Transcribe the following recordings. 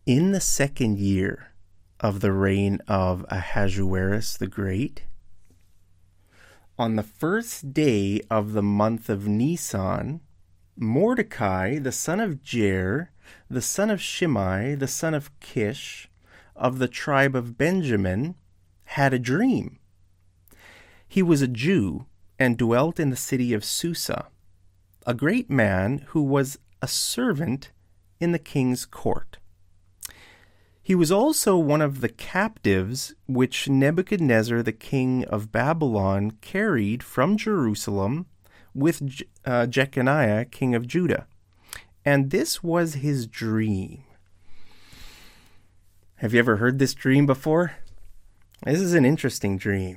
In the second year of the reign of Ahasuerus the Great, on the first day of the month of Nisan, Mordecai, the son of Jair, the son of Shimei, the son of Kish, of the tribe of Benjamin, had a dream. He was a Jew and dwelt in the city of Susa, a great man who was a servant in the king's court. He was also one of the captives which Nebuchadnezzar the king of Babylon carried from Jerusalem with Jeconiah king of Judah. And this was his dream. Have you ever heard this dream before? This is an interesting dream.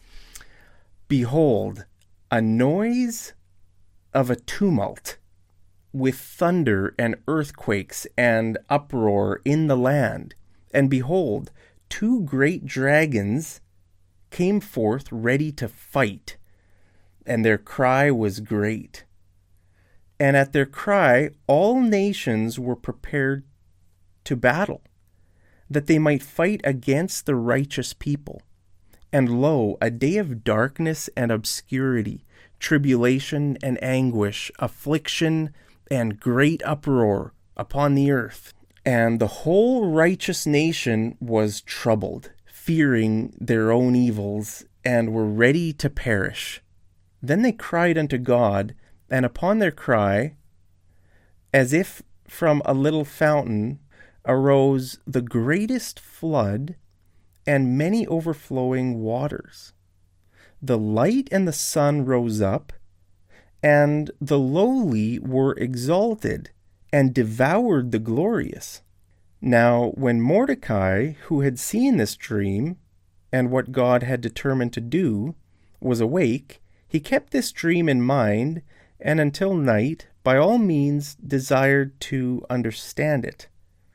Behold, a noise of a tumult, with thunder and earthquakes and uproar in the land. And behold, two great dragons came forth ready to fight, and their cry was great. And at their cry all nations were prepared to battle, that they might fight against the righteous people. And lo, a day of darkness and obscurity, tribulation and anguish, affliction and great uproar upon the earth. And the whole righteous nation was troubled, fearing their own evils, and were ready to perish. Then they cried unto God, and upon their cry, as if from a little fountain, arose the greatest flood and many overflowing waters. The light and the sun rose up, and the lowly were exalted, and devoured the glorious. Now when Mordecai, who had seen this dream, and what God had determined to do, was awake, he kept this dream in mind, and until night, by all means, desired to understand it.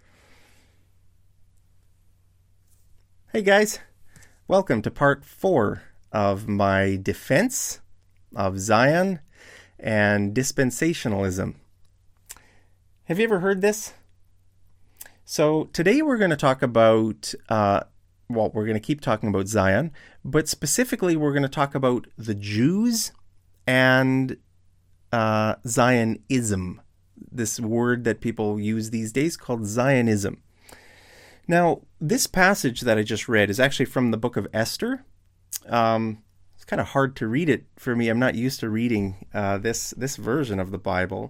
Hey guys, welcome to part 4 of my defense of Zion and dispensationalism. Have you ever heard this? So today we're going to talk about, we're going to keep talking about Zion, but specifically we're going to talk about the Jews and Zionism, this word that people use these days called Zionism. Now, this passage that I just read is actually from the book of Esther. It's kind of hard to read it for me. I'm not used to reading this version of the Bible.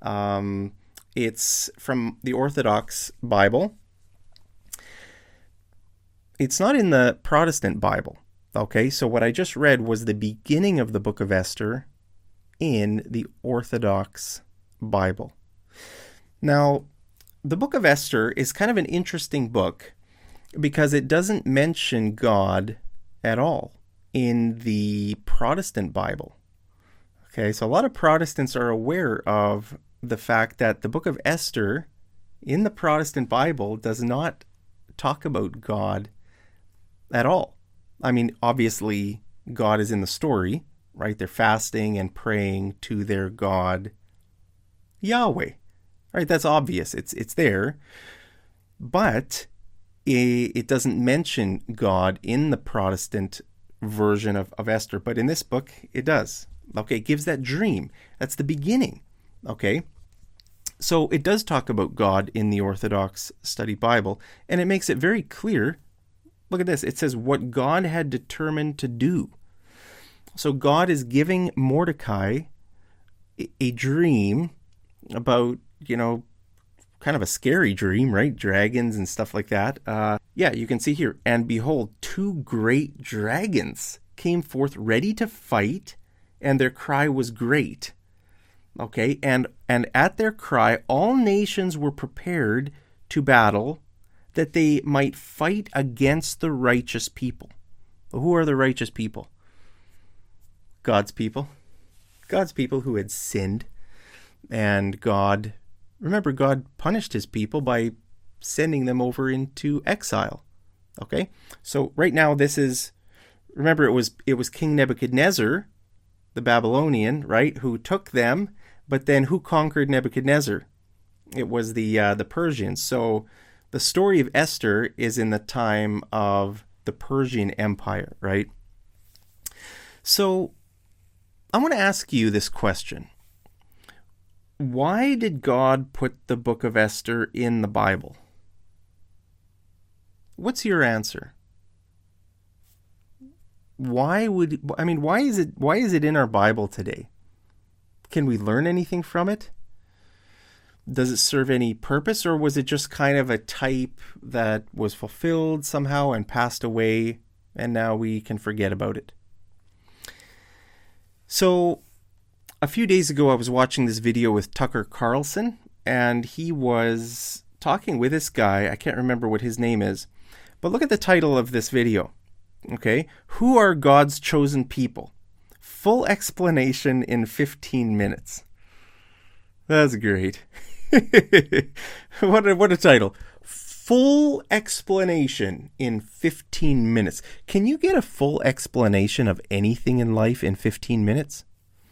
It's from the Orthodox Bible. It's not in the Protestant Bible. Okay, so what I just read was the beginning of the book of Esther in the Orthodox Bible. Now, the book of Esther is kind of an interesting book because it doesn't mention God at all in the Protestant Bible. Okay, so a lot of Protestants are aware of the fact that the book of Esther in the Protestant Bible does not talk about God at all. I mean, obviously, God is in the story, right? They're fasting and praying to their God, Yahweh. Right, that's obvious. It's there. But it doesn't mention God in the Protestant version of Esther. But in this book, it does. Okay, it gives that dream. That's the beginning. Okay. So it does talk about God in the Orthodox Study Bible. And it makes it very clear. Look at this. It says what God had determined to do. So God is giving Mordecai a dream about, kind of a scary dream, right? Dragons and stuff like that. You can see here. And behold, two great dragons came forth ready to fight, and their cry was great. Okay, and at their cry, all nations were prepared to battle, that they might fight against the righteous people. Who are the righteous people? God's people. God's people who had sinned. And God punished his people by sending them over into exile. Okay? So right now remember it was King Nebuchadnezzar, the Babylonian, right, who took them, but then who conquered Nebuchadnezzar? It was the Persians. So The story of Esther is in the time of the Persian Empire, right? So I want to ask you this question. Why did God put the book of Esther in the Bible? What's your answer? Why is it in our Bible today? Can we learn anything from it? Does it serve any purpose, or was it just kind of a type that was fulfilled somehow and passed away, and now we can forget about it? So, a few days ago, I was watching this video with Tucker Carlson, and he was talking with this guy. I can't remember what his name is, but look at the title of this video. Okay, who are God's chosen people? Full explanation in 15 minutes. That's great. What a title. Full explanation in 15 minutes. Can you get a full explanation of anything in life in 15 minutes?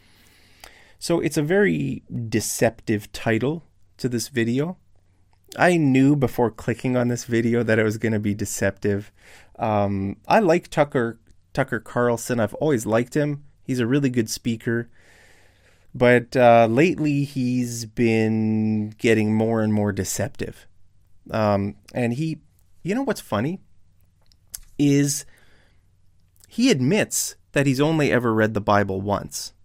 So it's a very deceptive title to this video. I knew before clicking on this video that it was going to be deceptive. I like Tucker Carlson. I've always liked him. He's a really good speaker. But lately he's been getting more and more deceptive. And you know what's funny? Is he admits that he's only ever read the Bible once.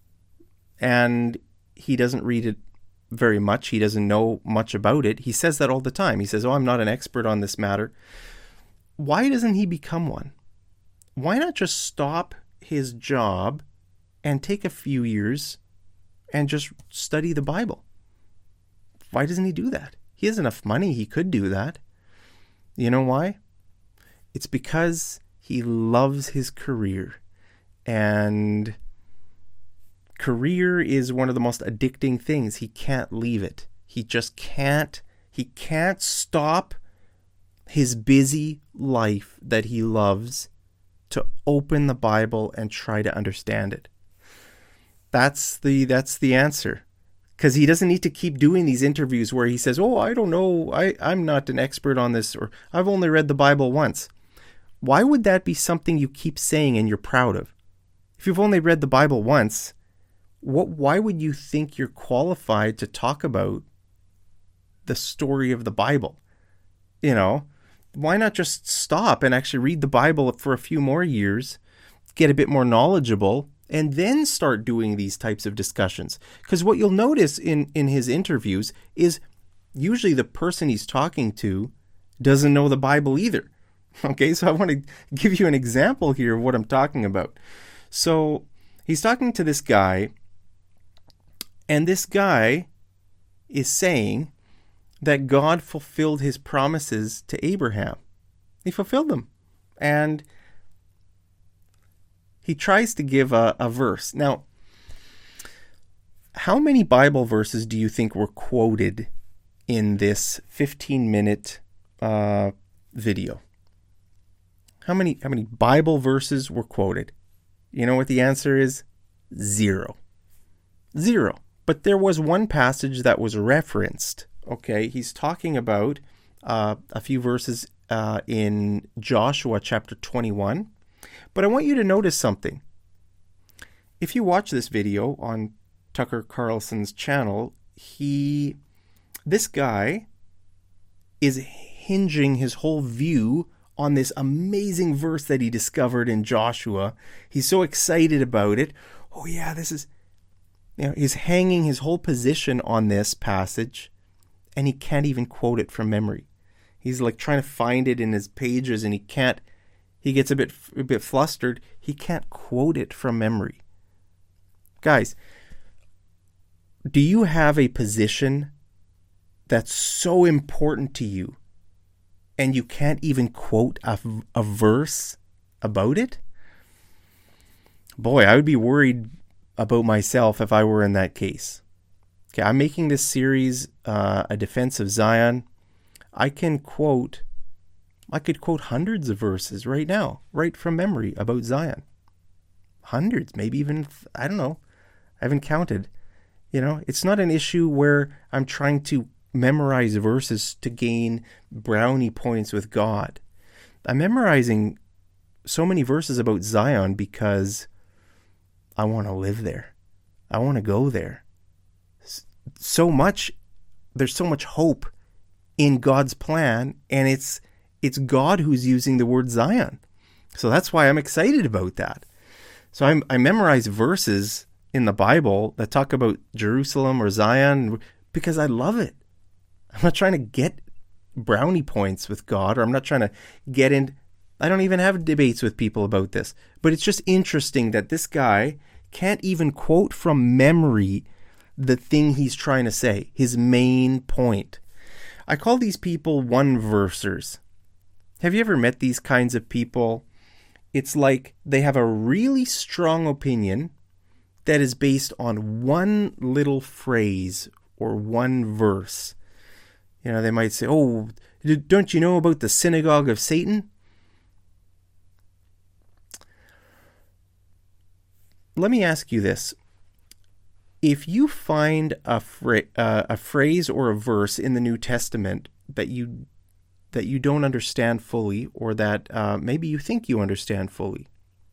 And he doesn't read it very much. He doesn't know much about it. He says that all the time. He says, I'm not an expert on this matter. Why doesn't he become one? Why not just stop his job and take a few years and just study the Bible? Why doesn't he do that? He has enough money. He could do that. You know why? It's because he loves his career. And career is one of the most addicting things. He can't leave it. He just can't. He can't stop his busy life that he loves to open the Bible and try to understand it. That's the answer. Because he doesn't need to keep doing these interviews where he says, I don't know, I'm not an expert on this, or I've only read the Bible once. Why would that be something you keep saying and you're proud of? If you've only read the Bible once, why would you think you're qualified to talk about the story of the Bible? Why not just stop and actually read the Bible for a few more years, get a bit more knowledgeable, and then start doing these types of discussions? Because what you'll notice in his interviews is usually the person he's talking to doesn't know the Bible either. Okay, so I want to give you an example here of what I'm talking about. So he's talking to this guy, and this guy is saying that God fulfilled his promises to Abraham. He fulfilled them. And he tries to give a verse. Now, how many Bible verses do you think were quoted in this 15-minute video? How many Bible verses were quoted? You know what the answer is? 0. 0. But there was one passage that was referenced. Okay, he's talking about a few verses in Joshua chapter 21. But I want you to notice something. If you watch this video on Tucker Carlson's channel, this guy is hinging his whole view on this amazing verse that he discovered in Joshua. He's so excited about it. Oh yeah, this is, he's hanging his whole position on this passage, and he can't even quote it from memory. He's like trying to find it in his pages, and he can't. He gets a bit flustered. He can't quote it from memory. Guys, do you have a position that's so important to you and you can't even quote a verse about it? Boy, I would be worried about myself if I were in that case. Okay, I'm making this series a defense of Zion. I could quote hundreds of verses right now, right from memory about Zion. Hundreds, maybe even, I don't know. I haven't counted. It's not an issue where I'm trying to memorize verses to gain brownie points with God. I'm memorizing so many verses about Zion because I want to live there. I want to go there. There's so much hope in God's plan, and it's God who's using the word Zion. So that's why I'm excited about that. So I memorize verses in the Bible that talk about Jerusalem or Zion because I love it. I'm not trying to get brownie points with God, or I'm not trying to get in. I don't even have debates with people about this. But it's just interesting that this guy can't even quote from memory the thing he's trying to say, his main point. I call these people one-versers. Have you ever met these kinds of people? It's like they have a really strong opinion that is based on one little phrase or one verse. You know, they might say, "Oh, don't you know about the synagogue of Satan?" Let me ask you this. If you find a phrase or a verse in the New Testament that you don't understand fully, or that maybe you think you understand fully,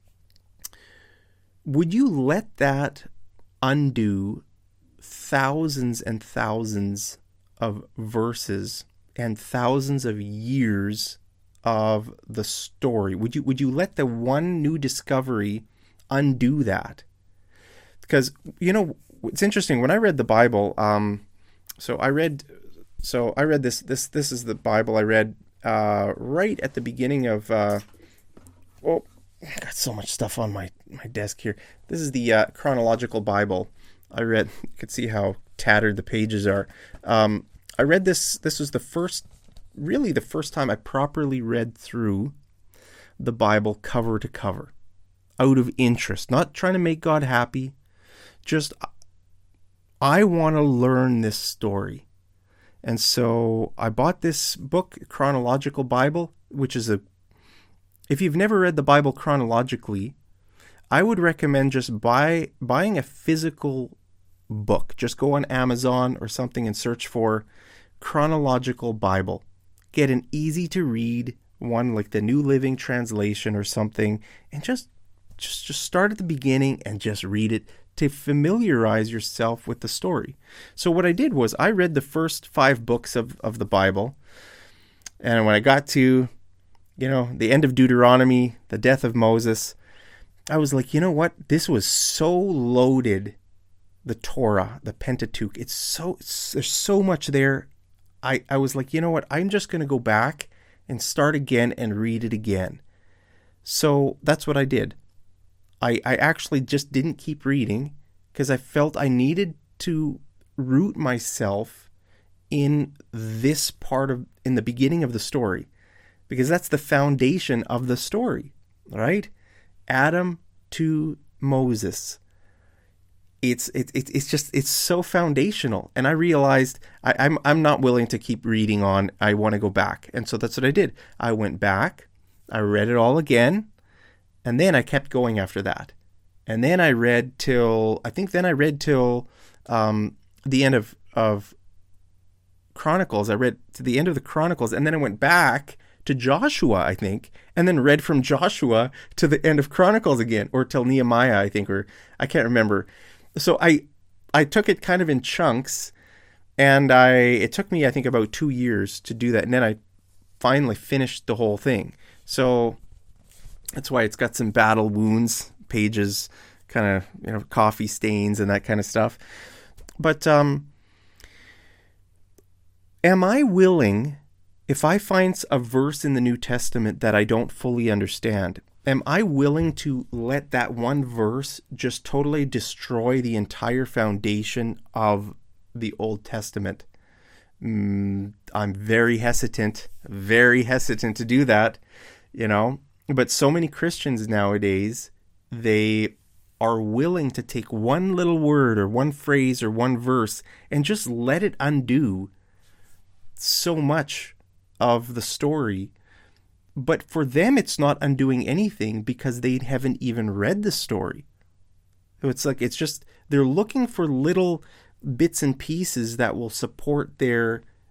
would you let that undo thousands and thousands of verses and thousands of years of the story? Would you let the one new discovery undo that? Because, you know, it's interesting. When I read the Bible, so I read this. This is the Bible I read right at the beginning of. I got so much stuff on my desk here. This is the chronological Bible I read. You can see how tattered the pages are. I read this. This was the first time I properly read through the Bible cover to cover, out of interest, not trying to make God happy. Just, I want to learn this story. And so I bought this book, Chronological Bible, which is if you've never read the Bible chronologically, I would recommend just buying a physical book. Just go on Amazon or something and search for Chronological Bible. Get an easy to read one like the New Living Translation or something, and just start at the beginning and just read it to familiarize yourself with the story. So what I did was I read the first 5 books of the Bible, and when I got to, the end of Deuteronomy, the death of Moses, I was like, you know what? This was so loaded, the Torah, the Pentateuch. There's so much there. I was like, you know what? I'm just going to go back and start again and read it again. So that's what I did. I actually just didn't keep reading because I felt I needed to root myself in this in the beginning of the story, because that's the foundation of the story, right? Adam to Moses. It's so foundational. And I realized I'm not willing to keep reading on. I want to go back. And so that's what I did. I went back, I read it all again, and then I kept going after that. And then I read till the end of Chronicles. I read to the end of the Chronicles, and then I went back to Joshua, I think, and then read from Joshua to the end of Chronicles again, or till Nehemiah, I think, or I can't remember. So I took it kind of in chunks, and it took me, I think, about 2 years to do that, and then I finally finished the whole thing. So that's why it's got some battle wounds, pages, kind of, coffee stains and that kind of stuff. But am I willing, if I find a verse in the New Testament that I don't fully understand, am I willing to let that one verse just totally destroy the entire foundation of the Old Testament? I'm very hesitant to do that, But so many Christians nowadays, they are willing to take one little word or one phrase or one verse and just let it undo so much of the story. But for them, it's not undoing anything because they haven't even read the story. So it's just, they're looking for little bits and pieces that will support their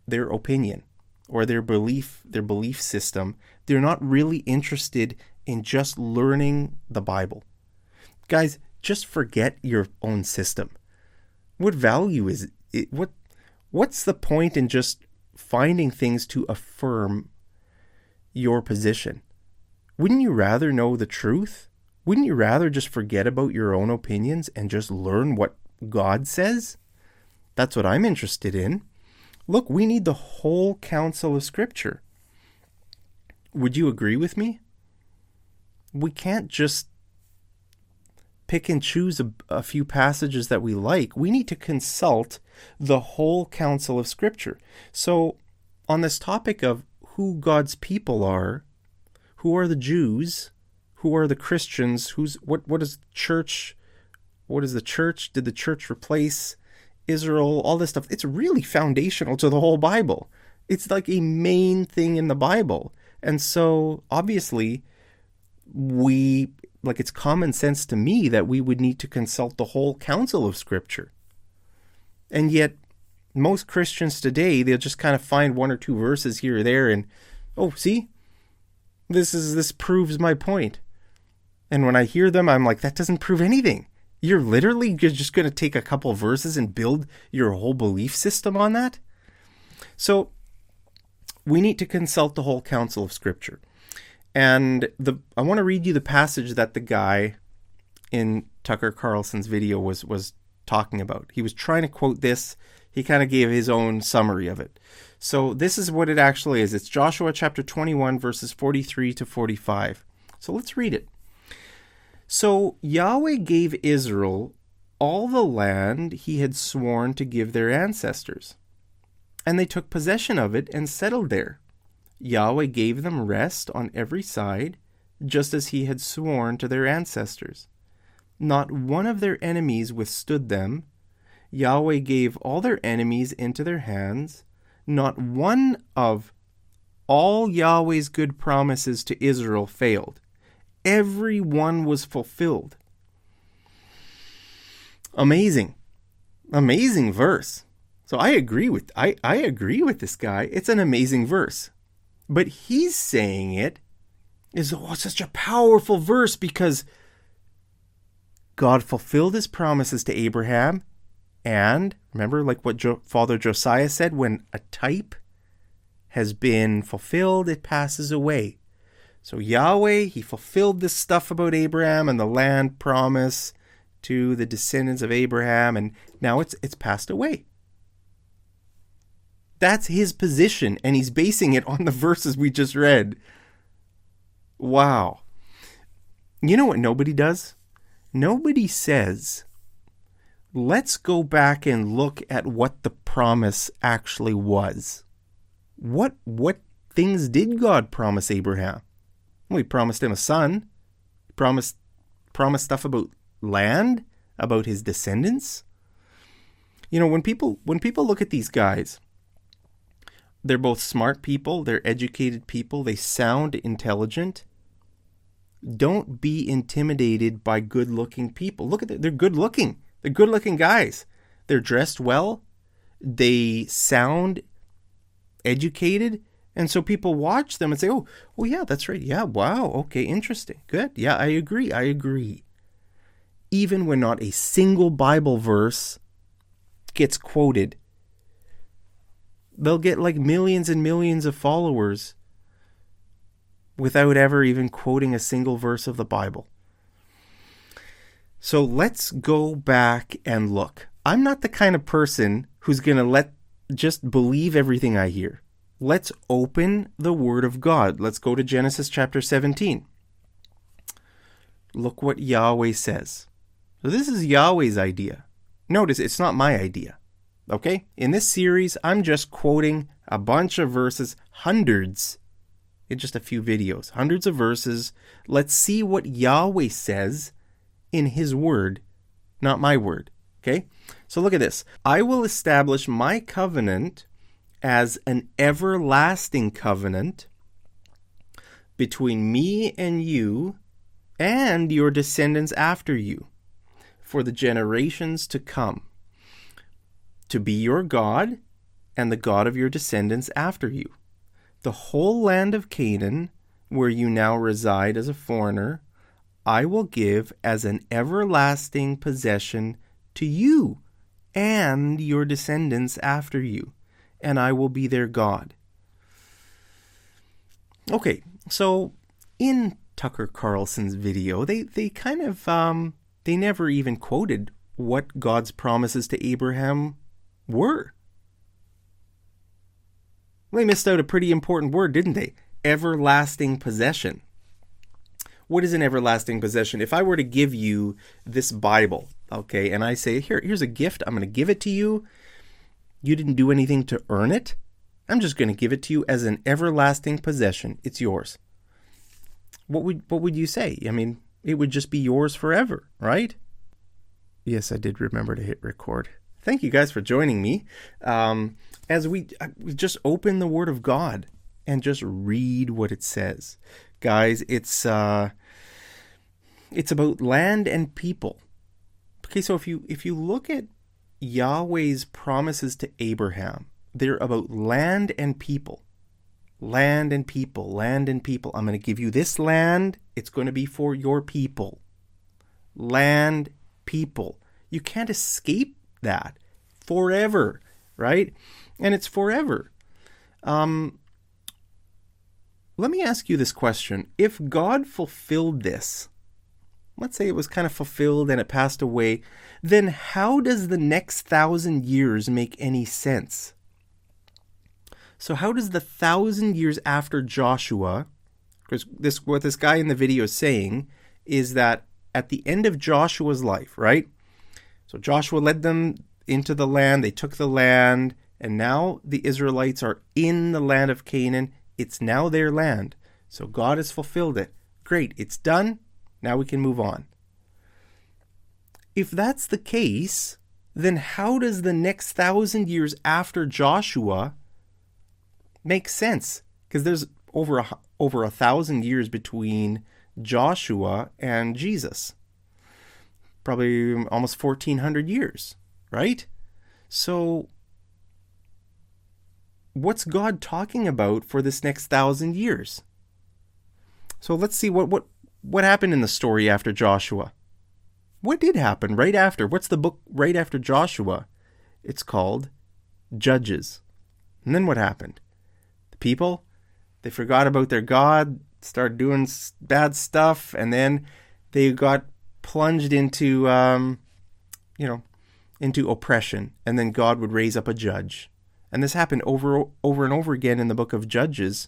their opinion or their belief system. They're not really interested in just learning the Bible. Guys, just forget your own system. What value is it? What's the point in just finding things to affirm your position? Wouldn't you rather know the truth? Wouldn't you rather just forget about your own opinions and just learn what God says? That's what I'm interested in. Look, we need the whole counsel of Scripture. Would you agree with me? We can't just pick and choose a few passages that we like. We need to consult the whole counsel of Scripture. So, on this topic of who God's people are, who are the Jews, who are the Christians, what is the church? What is the church? Did the church replace Israel? All this stuff. It's really foundational to the whole Bible. It's like a main thing in the Bible. And so, obviously, it's common sense to me that we would need to consult the whole counsel of Scripture. And yet, most Christians today, they'll just kind of find one or two verses here or there and, oh, see? This proves my point. And when I hear them, I'm like, that doesn't prove anything. You're just going to take a couple of verses and build your whole belief system on that? So, we need to consult the whole counsel of Scripture. And I want to read you the passage that the guy in Tucker Carlson's video was talking about. He was trying to quote this. He kind of gave his own summary of it. So this is what it actually is. It's Joshua chapter 21, verses 43 to 45. So let's read it. So Yahweh gave Israel all the land he had sworn to give their ancestors, and they took possession of it and settled there. Yahweh gave them rest on every side, just as he had sworn to their ancestors. Not one of their enemies withstood them. Yahweh gave all their enemies into their hands. Not one of all Yahweh's good promises to Israel failed. Every one was fulfilled. Amazing. Amazing verse. So I agree with this guy. It's an amazing verse. But he's saying it is such a powerful verse because God fulfilled his promises to Abraham. And remember, like what Father Josiah said, when a type has been fulfilled, it passes away. So Yahweh, he fulfilled this stuff about Abraham and the land promise to the descendants of Abraham, and now it's passed away. That's his position, and he's basing it on the verses we just read. Wow. You know what nobody does? Nobody says, let's go back and look at what the promise actually was. What things did God promise Abraham? Well, he promised him a son. He promised stuff about land, about his descendants. You know, when people look at these guys, they're both smart people, they're educated people, they sound intelligent. Don't be intimidated by good-looking people. Look at them, they're good-looking. They're good-looking guys. They're dressed well. They sound educated. And so people watch them and say, oh yeah, that's right. Yeah, wow, okay, interesting. Good. Yeah, I agree. Even when not a single Bible verse gets quoted, they'll get like millions and millions of followers without ever even quoting a single verse of the Bible. So let's go back and look. I'm not the kind of person who's going to just believe everything I hear. Let's open the Word of God. Let's go to Genesis chapter 17. Look what Yahweh says. So this is Yahweh's idea. Notice it's not my idea. Okay? In this series, I'm just quoting a bunch of verses, hundreds, in just a few videos, hundreds of verses. Let's see what Yahweh says in his word, not my word. Okay? So look at this. I will establish my covenant as an everlasting covenant between me and you and your descendants after you for the generations to come, to be your God and the God of your descendants after you. The whole land of Canaan, where you now reside as a foreigner, I will give as an everlasting possession to you and your descendants after you, and I will be their God. Okay, so in Tucker Carlson's video, they kind of, they never even quoted what God's promises to Abraham were. They missed out a pretty important word, didn't they? Everlasting possession. What is an everlasting possession? If I were to give you this Bible, okay, and I say, here's a gift, I'm going to give it to you. You didn't do anything to earn it. I'm just going to give it to you as an everlasting possession. It's yours. What would you say? I mean, it would just be yours forever, right? Yes, I did remember to hit record. Thank you guys for joining me. As we just open the Word of God and just read what it says. Guys, it's about land and people. Okay, so if you look at Yahweh's promises to Abraham, they're about land and people. Land and people, land and people. I'm going to give you this land. It's going to be for your people. Land, people. You can't escape that. Forever, right? And it's forever. Let me ask you this question. If God fulfilled this, let's say it was kind of fulfilled and it passed away, then how does the next 1,000 years make any sense? So how does the 1,000 years after Joshua, because what this guy in the video is saying is that at the end of Joshua's life, right? So Joshua led them into the land, they took the land, and now the Israelites are in the land of Canaan. It's now their land. So God has fulfilled it. Great, it's done. Now we can move on. If that's the case, then how does the next 1,000 years after Joshua make sense? Because there's over 1,000 years between Joshua and Jesus. Probably almost 1,400 years, right? So what's God talking about for this next 1,000 years? So let's see what happened in the story after Joshua. What did happen right after? What's the book right after Joshua? It's called Judges. And then what happened? The people, they forgot about their God, started doing bad stuff, and then they got plunged into, into oppression. And then God would raise up a judge. And this happened over and over again in the book of Judges.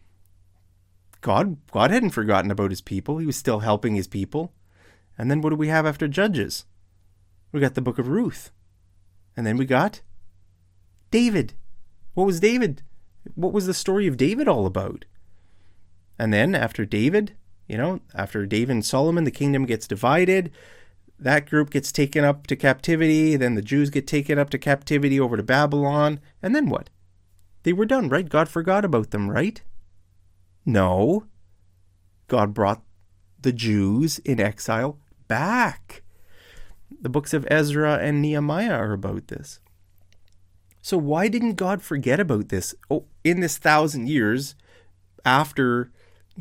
God hadn't forgotten about his people. He was still helping his people. And then what do we have after Judges? We got the book of Ruth. And then we got David. What was David? What was the story of David all about? And then after David, after David and Solomon, the kingdom gets divided. That group gets taken up to captivity. Then the Jews get taken up to captivity over to Babylon. And then what? They were done, right? God forgot about them, right? No. God brought the Jews in exile back. The books of Ezra and Nehemiah are about this. So why didn't God forget about this? Oh, in this 1,000 years after,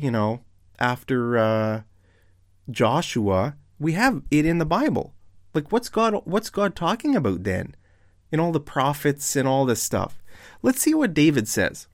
Joshua, we have it in the Bible. Like, what's God talking about then? In all the prophets and all this stuff. Let's see what David says.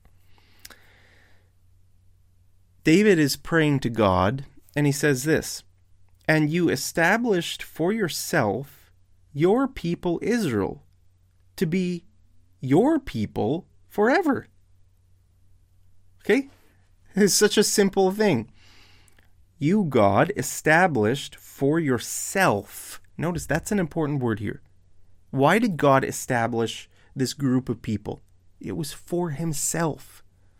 David is praying to God, and he says this, "And you established for yourself your people Israel to be your people forever." Okay? It's such a simple thing. You, God, established for yourself. Notice that's an important word here. Why did God establish this group of people? It was for himself.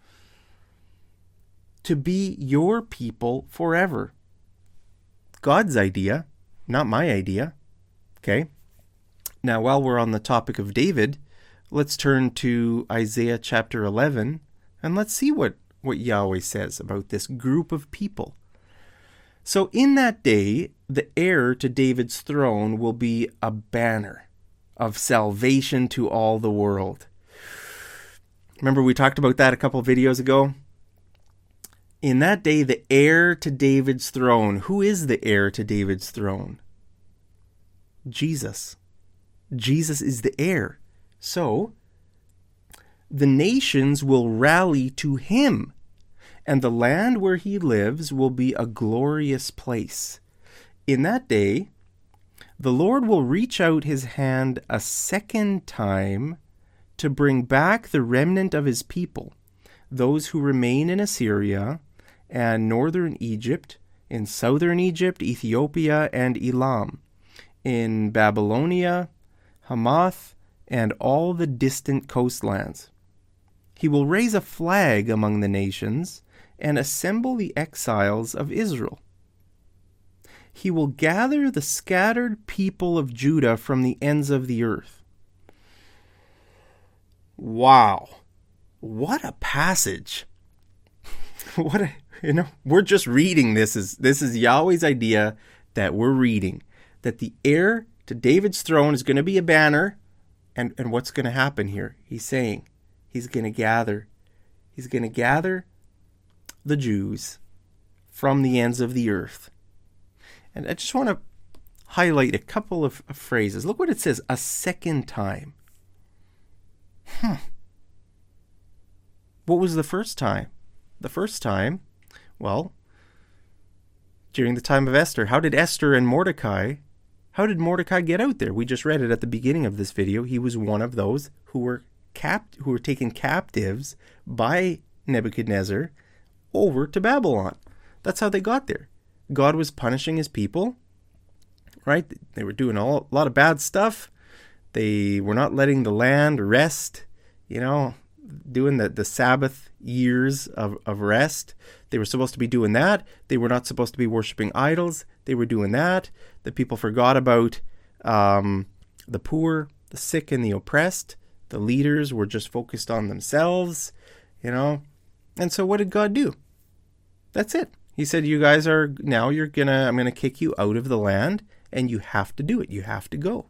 To be your people forever. God's idea, not my idea. Okay? Now, while we're on the topic of David, let's turn to Isaiah chapter 11, and let's see what Yahweh says about this group of people. So in that day, the heir to David's throne will be a banner of salvation to all the world. Remember we talked about that a couple of videos ago? In that day, the heir to David's throne. Who is the heir to David's throne? Jesus. Jesus is the heir. So, the nations will rally to him, and the land where he lives will be a glorious place. In that day, the Lord will reach out his hand a second time to bring back the remnant of his people, those who remain in Assyria and northern Egypt, in southern Egypt, Ethiopia, and Elam, in Babylonia, Hamath, and all the distant coastlands. He will raise a flag among the nations and assemble the exiles of Israel. He will gather the scattered people of Judah from the ends of the earth. Wow. What a passage. We're just reading this is Yahweh's idea that we're reading, that the heir to David's throne is going to be a banner, and what's going to happen here? He's saying he's going to gather the Jews from the ends of the earth. And I just want to highlight a couple of phrases. Look what it says, a second time. What was the first time? The first time, well, during the time of Esther. How did Mordecai get out there? We just read it at the beginning of this video. He was one of those who were taken captives by Nebuchadnezzar over to Babylon. That's how they got there. God was punishing his people, right? They were doing a lot of bad stuff. They were not letting the land rest, doing the Sabbath years of rest. They were supposed to be doing that. They were not supposed to be worshiping idols. They were doing that. The people forgot about the poor, the sick, and the oppressed. The leaders were just focused on themselves, And so what did God do? That's it. He said, you guys I'm going to kick you out of the land, and you have to do it. You have to go.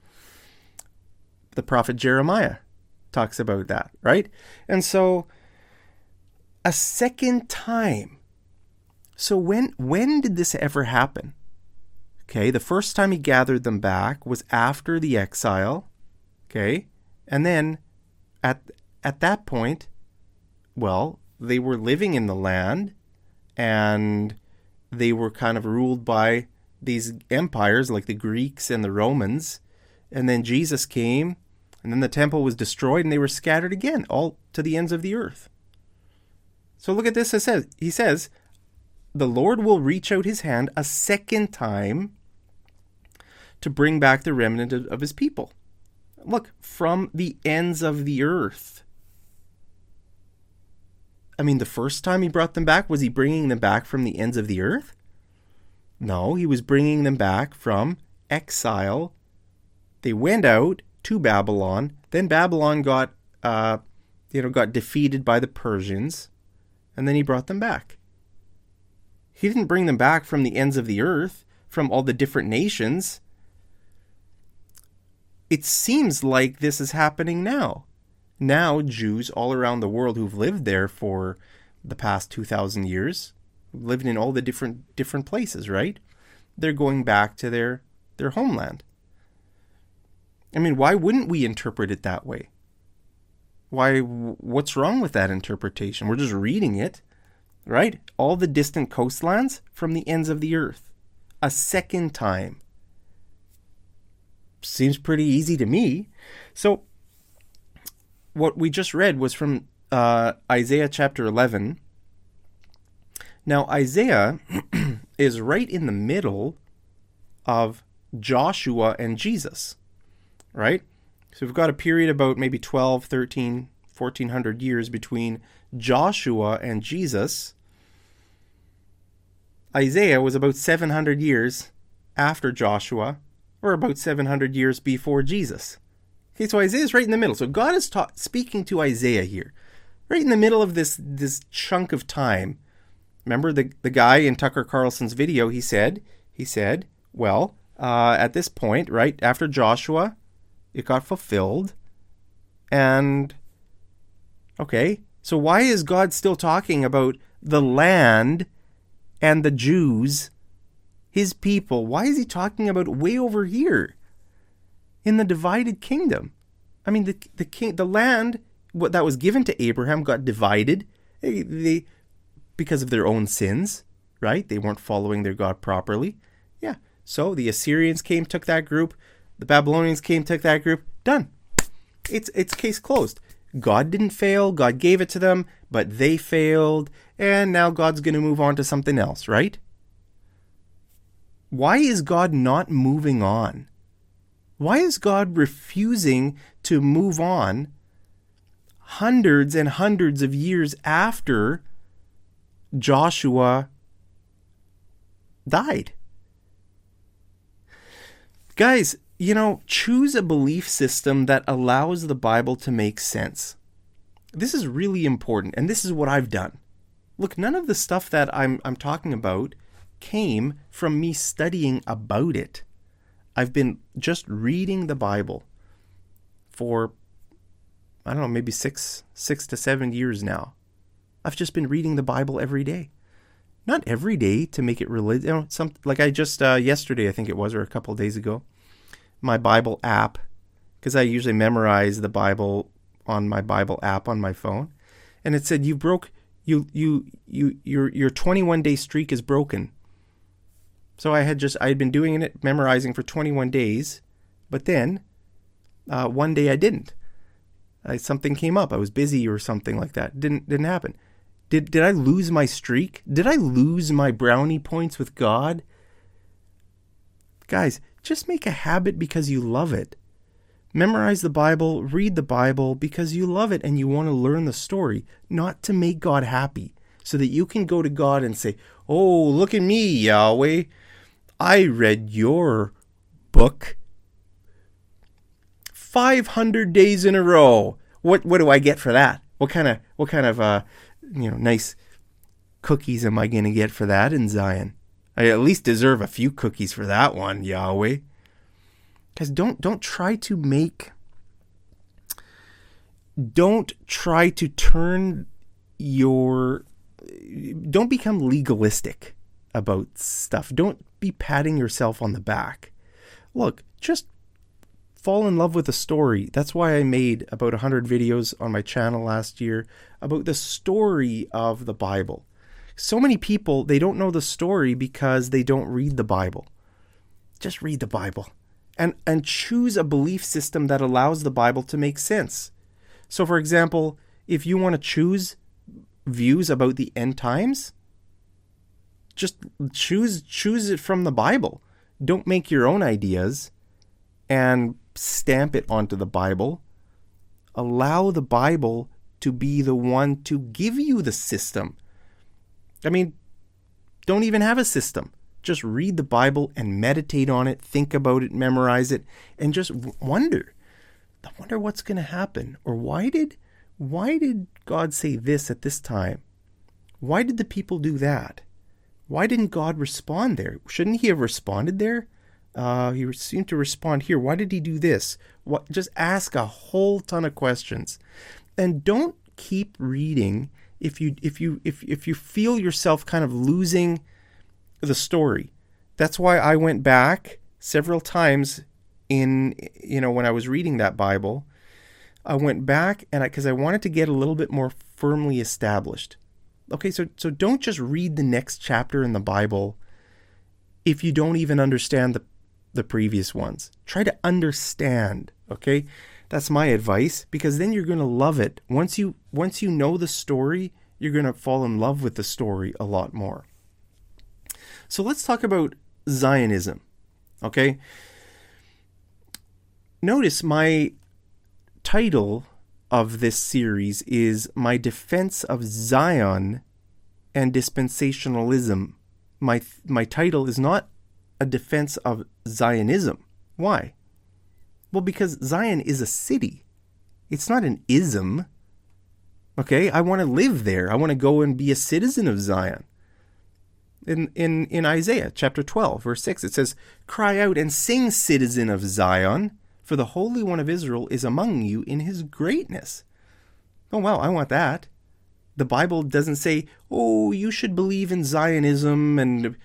The prophet Jeremiah talks about that, right? And so a second time. So when did this ever happen? Okay, the first time he gathered them back was after the exile. Okay, and then at that point, well, they were living in the land, and they were kind of ruled by these empires like the Greeks and the Romans. And then Jesus came, and then the temple was destroyed, and they were scattered again, all to the ends of the earth. So look at this. He says, the Lord will reach out his hand a second time to bring back the remnant of his people. Look, from the ends of the earth. I mean, the first time he brought them back, was he bringing them back from the ends of the earth? No, he was bringing them back from exile. They went out to Babylon. Then Babylon got defeated by the Persians, and then he brought them back. He didn't bring them back from the ends of the earth, from all the different nations. It seems like this is happening now. Now, Jews all around the world who've lived there for the past 2,000 years, living in all the different places, right? They're going back to their homeland. I mean, why wouldn't we interpret it that way? What's wrong with that interpretation? We're just reading it, right? All the distant coastlands from the ends of the earth. A second time. Seems pretty easy to me. So, what we just read was from Isaiah chapter 11. Now, Isaiah is right in the middle of Joshua and Jesus, right? So we've got a period about maybe 12, 13, 1400 years between Joshua and Jesus. Isaiah was about 700 years after Joshua, or about 700 years before Jesus. Okay, so Isaiah's right in the middle. So God is speaking to Isaiah here, right in the middle of this chunk of time. Remember the guy in Tucker Carlson's video, he said, well, at this point, right, after Joshua, it got fulfilled. And, Okay, so why is God still talking about the land and the Jews, his people? Why is he talking about way over here in the divided kingdom? I mean, the land that was given to Abraham got divided because of their own sins, right? They weren't following their God properly. Yeah, so the Assyrians came, took that group. The Babylonians came, took that group. Done. It's case closed. God didn't fail. God gave it to them, but they failed. And now God's going to move on to something else, right? Why is God not moving on? Why is God refusing to move on hundreds and hundreds of years after Joshua died? Guys, choose a belief system that allows the Bible to make sense. This is really important, and this is what I've done. Look, none of the stuff that I'm talking about came from me studying about it. I've been just reading the Bible for, I don't know, maybe six to 7 years now. I've just been reading the Bible every day. Not every day to make it religious. Like I just, yesterday I think it was, or a couple of days ago, my Bible app, because I usually memorize the Bible on my Bible app on my phone, and it said your 21-day streak is broken. So I had been doing it, memorizing for 21 days, but then one day I didn't. Something came up. I was busy or something like that. Didn't happen. Did I lose my streak? Did I lose my brownie points with God? Guys, just make a habit because you love it. Memorize the Bible, read the Bible because you love it and you want to learn the story, not to make God happy, so that you can go to God and say, "Oh, look at me, Yahweh. I read your book 500 days in a row. What do I get for that? What kind of nice cookies am I going to get for that in Zion? I at least deserve a few cookies for that one, Yahweh." Because don't try to don't become legalistic about stuff. Don't be patting yourself on the back. Look, just fall in love with the story. That's why I made about 100 videos on my channel last year about the story of the Bible. So many people, they don't know the story because they don't read the Bible. Just read the Bible. And choose a belief system that allows the Bible to make sense. So, for example, if you want to choose views about the end times, just choose it from the Bible. Don't make your own ideas and stamp it onto the Bible. Allow the Bible to be the one to give you the system. I mean, don't even have a system. Just read the Bible and meditate on it, think about it, memorize it, and just wonder. I wonder what's going to happen. Or why did God say this at this time? Why did the people do that? Why didn't God respond there? Shouldn't he have responded there? He seemed to respond here. Why did he do this? Just ask a whole ton of questions. And don't keep reading if you feel yourself kind of losing the story. That's why I went back several times when I was reading that Bible. I went back because I wanted to get a little bit more firmly established. Okay, so don't just read the next chapter in the Bible if you don't even understand the previous ones. Try to understand, okay? That's my advice, because then you're going to love it. Once you know the story, you're going to fall in love with the story a lot more. So let's talk about Zionism, okay? Notice my title of this series is My Defense of Zion and Dispensationalism. My title is not a defense of Zionism. Why? Well, because Zion is a city. It's not an ism. Okay, I want to live there. I want to go and be a citizen of Zion. In Isaiah chapter 12, verse 6, it says, "Cry out and sing, citizen of Zion, for the Holy One of Israel is among you in his greatness." Oh, wow, I want that. The Bible doesn't say, oh, you should believe in Zionism, and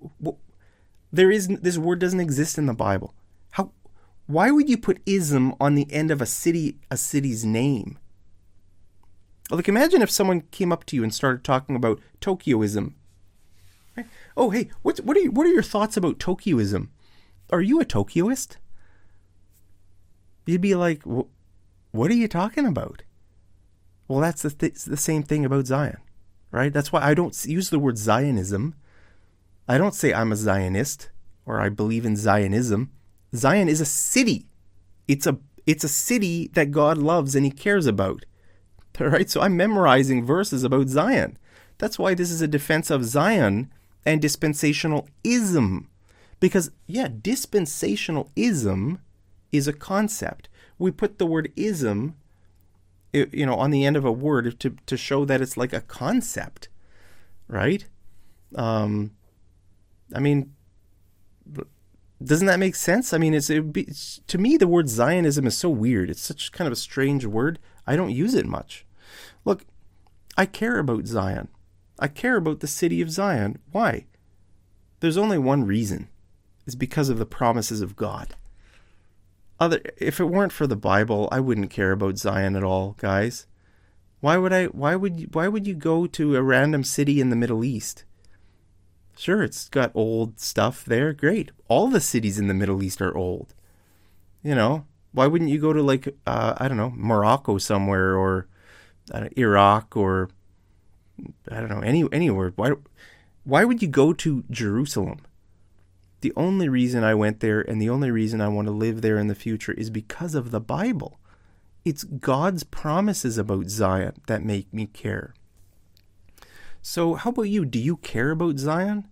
this word doesn't exist in the Bible. Why would you put ism on the end of a city's name? Like, imagine if someone came up to you and started talking about Tokyoism. Right? Oh, hey, what are your thoughts about Tokyoism? Are you a Tokyoist? You'd be like, what are you talking about? Well, that's the same thing about Zion, right? That's why I don't use the word Zionism. I don't say I'm a Zionist or I believe in Zionism. Zion is a city. It's a city that God loves and he cares about. All right? So I'm memorizing verses about Zion. That's why this is a defense of Zion and dispensationalism. Because, yeah, dispensationalism is a concept. We put the word ism, on the end of a word to show that it's like a concept, right? I mean, doesn't that make sense? I mean, to me, the word Zionism is so weird. It's such kind of a strange word. I don't use it much. Look, I care about Zion. I care about the city of Zion. Why? There's only one reason. It's because of the promises of God. If it weren't for the Bible, I wouldn't care about Zion at all, guys. Why would you go to a random city in the Middle East? Sure, it's got old stuff there. Great. All the cities in the Middle East are old. Why wouldn't you go to Morocco somewhere, or Iraq, or anywhere? Why would you go to Jerusalem? The only reason I went there and the only reason I want to live there in the future is because of the Bible. It's God's promises about Zion that make me care. So how about you? Do you care about Zion?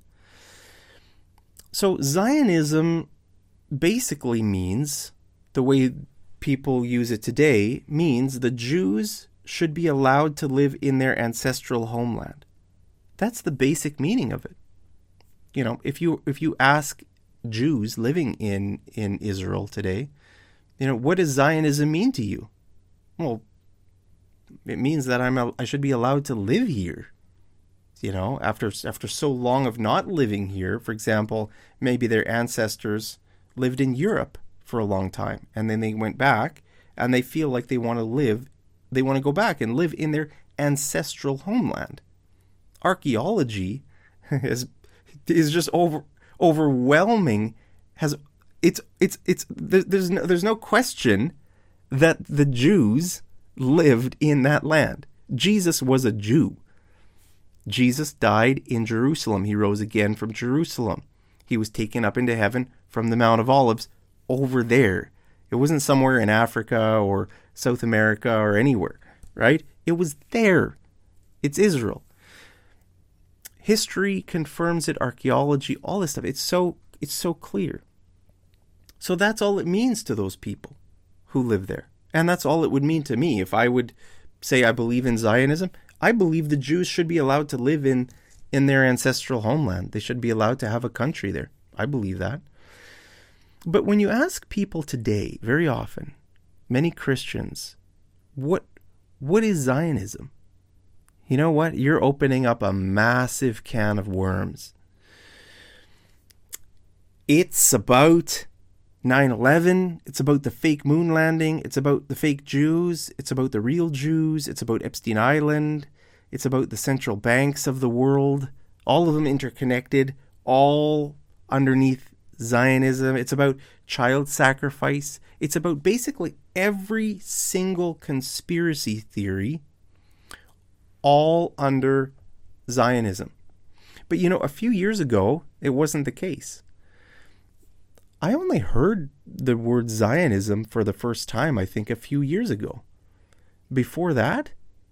So Zionism basically means, the way people use it today, means the Jews should be allowed to live in their ancestral homeland. That's the basic meaning of it. If you ask Jews living in Israel today, what does Zionism mean to you? Well, it means that I should be allowed to live here. After so long of not living here. For example, maybe their ancestors lived in Europe for a long time, and then they went back, and they feel like they want to go back and live in their ancestral homeland. Archaeology is just overwhelming. There's no question that the Jews lived in that land. Jesus was a Jew. Jesus died in Jerusalem. He rose again from Jerusalem. He was taken up into heaven from the Mount of Olives over there. It wasn't somewhere in Africa or South America or anywhere, right? It was there. It's Israel. History confirms it, archaeology, all this stuff. It's so clear. So that's all it means to those people who live there. And that's all it would mean to me. If I would say I believe in Zionism, I believe the Jews should be allowed to live in their ancestral homeland. They should be allowed to have a country there. I believe that. But when you ask people today, very often, many Christians, what is Zionism? You know what? You're opening up a massive can of worms. It's about 9/11. It's about the fake moon landing. It's about the fake Jews. It's about the real Jews. It's about Epstein Island. It's about the central banks of the world. All of them interconnected, all underneath Zionism. It's about child sacrifice. It's about basically every single conspiracy theory, all under Zionism. But a few years ago, it wasn't the case. I only heard the word Zionism for the first time, I think, a few years ago. Before that,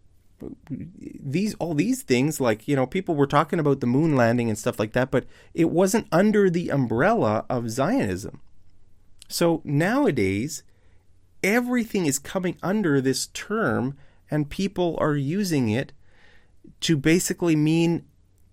all these things, like, people were talking about the moon landing and stuff like that, but it wasn't under the umbrella of Zionism. So nowadays, everything is coming under this term, and people are using it to basically mean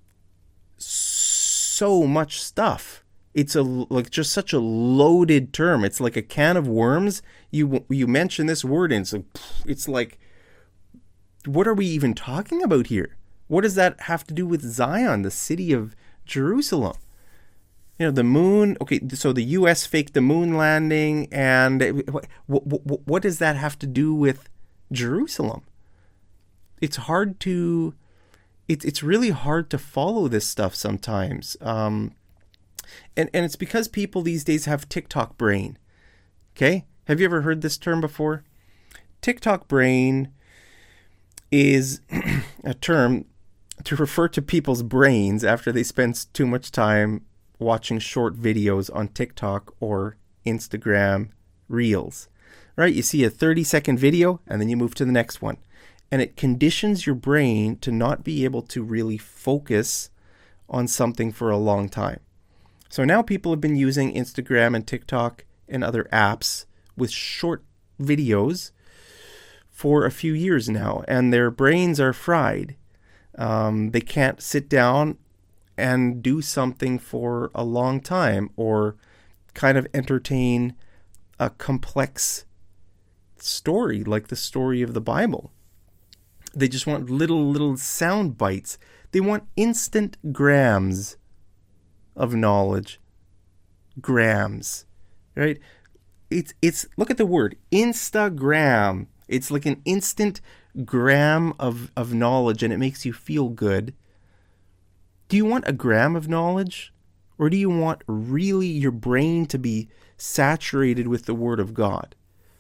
so much stuff. It's just such a loaded term. It's like a can of worms. You mention this word and it's like what are we even talking about here? What does that have to do with Zion, the city of Jerusalem? The moon. Okay, so the U.S. faked the moon landing, and what does that have to do with Jerusalem? It's hard to, it's really hard to follow this stuff sometimes, and it's because people these days have TikTok brain. Okay, have you ever heard this term before? TikTok brain is a term to refer to people's brains after they spend too much time watching short videos on TikTok or Instagram Reels, right? You see a 30-second video and then you move to the next one. And it conditions your brain to not be able to really focus on something for a long time. So now people have been using Instagram and TikTok and other apps with short videos for a few years now, and their brains are fried. They can't sit down and do something for a long time or kind of entertain a complex story like the story of the Bible. They just want little sound bites. They want instant grams of knowledge. Grams, right? It's look at the word Instagram. It's like an instant gram of knowledge, and it makes you feel good. Do you want a gram of knowledge? Or do you want really your brain to be saturated with the Word of God?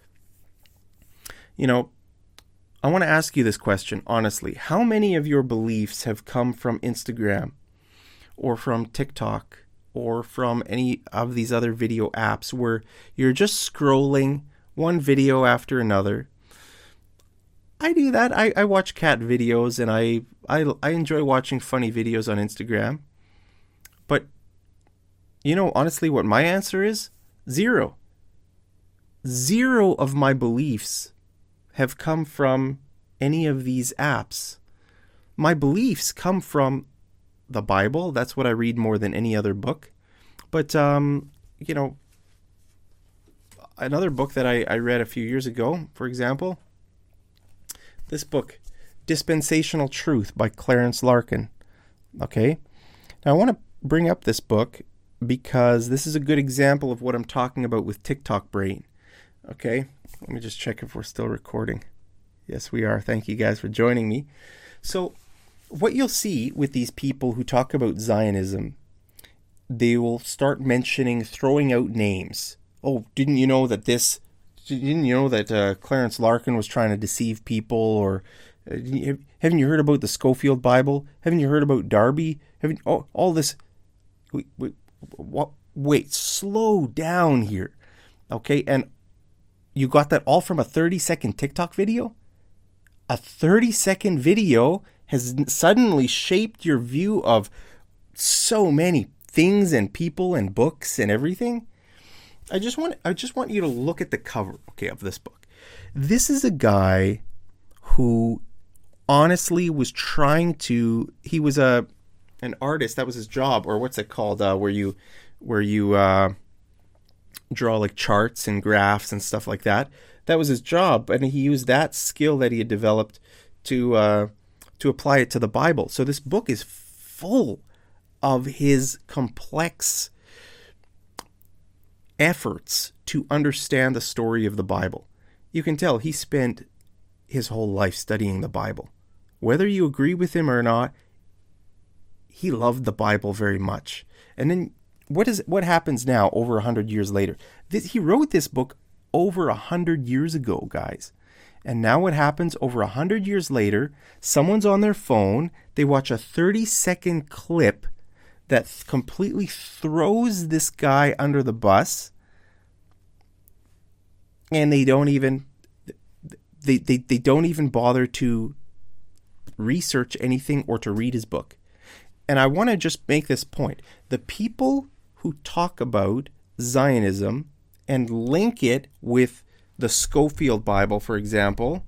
I want to ask you this question, honestly. How many of your beliefs have come from Instagram or from TikTok or from any of these other video apps where you're just scrolling one video after another? I do that. I watch cat videos, and I enjoy watching funny videos on Instagram. But, honestly, what my answer is? 0. 0 of my beliefs have come from any of these apps. My beliefs come from the Bible. That's what I read more than any other book. But, another book that I read a few years ago, for example, this book, Dispensational Truth by Clarence Larkin. Okay? Now, I want to bring up this book because this is a good example of what I'm talking about with TikTok brain. Okay? Let me just check if we're still recording. Yes, we are. Thank you guys for joining me. So, what you'll see with these people who talk about Zionism, they will start throwing out names. Oh, didn't you know that Clarence Larkin was trying to deceive people? Or haven't you heard about the Scofield Bible? Haven't you heard about Darby? All this? Wait, slow down here. Okay, and you got that all from a 30-second TikTok video? A 30-second video has suddenly shaped your view of so many things and people and books and everything? I just want you to look at the cover, of this book. This is a guy who honestly was he was an artist. That was his job, or what's it called, where you draw like charts and graphs and stuff like that. That was his job, and he used that skill that he had developed to apply it to the Bible. So this book is full of his complex efforts to understand the story of the Bible. You can tell he spent his whole life studying the Bible. Whether you agree with him or not, he loved the Bible very much. And then what happens now over 100 years later? He wrote this book over 100 years ago, guys. And now what happens over 100 years later? Someone's on their phone, they watch a 30-second clip that completely throws this guy under the bus, and they don't even bother to research anything or to read his book. And I want to just make this point. The people who talk about Zionism and link it with the Scofield Bible, for example,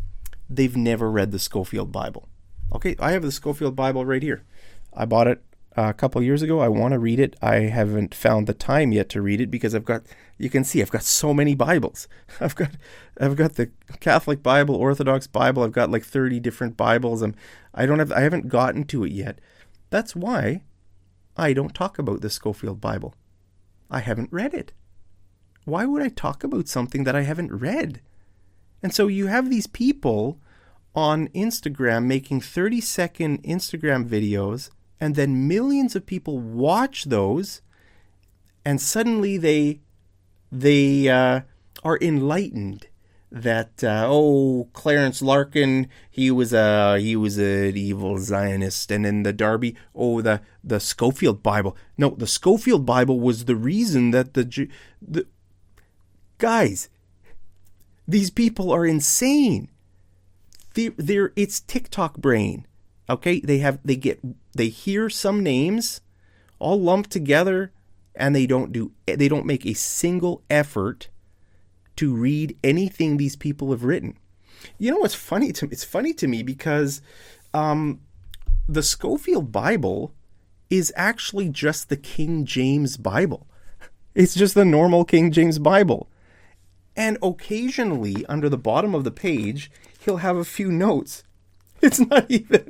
they've never read the Scofield Bible. Okay, I have the Scofield Bible right here. I bought it a couple years ago. I want to read it. I haven't found the time yet to read it because you can see I've got so many Bibles. I've got the Catholic Bible, Orthodox Bible. I've got like 30 different Bibles. I haven't gotten to it yet. That's why I don't talk about the Scofield Bible. I haven't read it. Why would I talk about something that I haven't read? And so you have these people on Instagram making 30-second Instagram videos, and then millions of people watch those, and suddenly they are enlightened that Clarence Larkin, he was an evil Zionist, and in the Darby, the Scofield Bible. No, the Scofield Bible was the reason that the guys, these people are insane. It's TikTok brain. Okay, they hear some names all lumped together, and they don't make a single effort to read anything these people have written. You know what's funny to me? It's funny to me because the Scofield Bible is actually just the King James Bible. It's just the normal King James Bible. And occasionally, under the bottom of the page, he'll have a few notes. It's not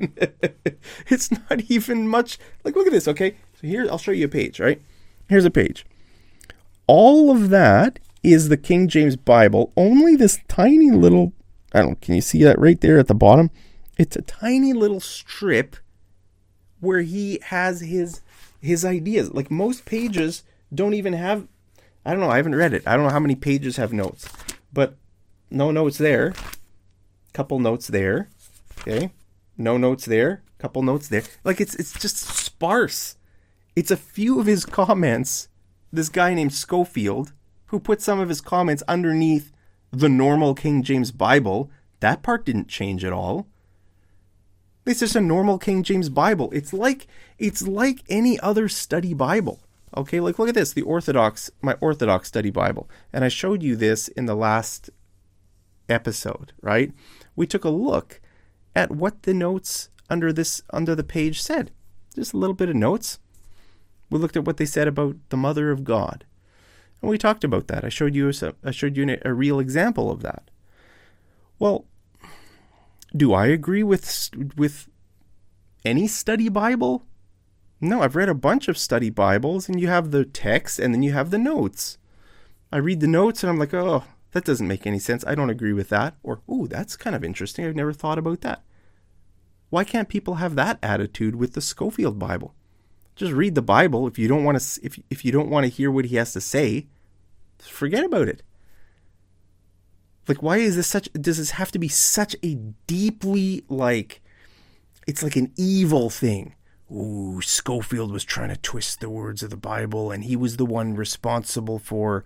even much. Like, look at this, okay? So here, I'll show you a page, right? Here's a page. All of that is the King James Bible. Only this tiny little, can you see that right there at the bottom? It's a tiny little strip where he has his ideas. Like, most pages don't even have, I don't know, I haven't read it. I don't know how many pages have notes. But no notes there. Couple notes there. Okay. No notes there. Couple notes there. Like, it's just sparse. It's a few of his comments, this guy named Scofield, who put some of his comments underneath the normal King James Bible. That part didn't change at all. It's just a normal King James Bible. It's like any other study Bible. Okay, like, look at this, my Orthodox study Bible. And I showed you this in the last episode, right? We took a look at what the notes under the page said. Just a little bit of notes. We looked at what they said about the Mother of God. And we talked about that. I showed you a real example of that. Well, do I agree with any study Bible? No, I've read a bunch of study Bibles, and you have the text, and then you have the notes. I read the notes, and I'm like, oh, that doesn't make any sense. I don't agree with that. Or, oh, that's kind of interesting. I've never thought about that. Why can't people have that attitude with the Scofield Bible? Just read the Bible. If you don't want to, if you don't want to hear what he has to say, forget about it. Like, why is this does this have to be such a deeply, like, it's like an evil thing? Ooh, Scofield was trying to twist the words of the Bible, and he was the one responsible for...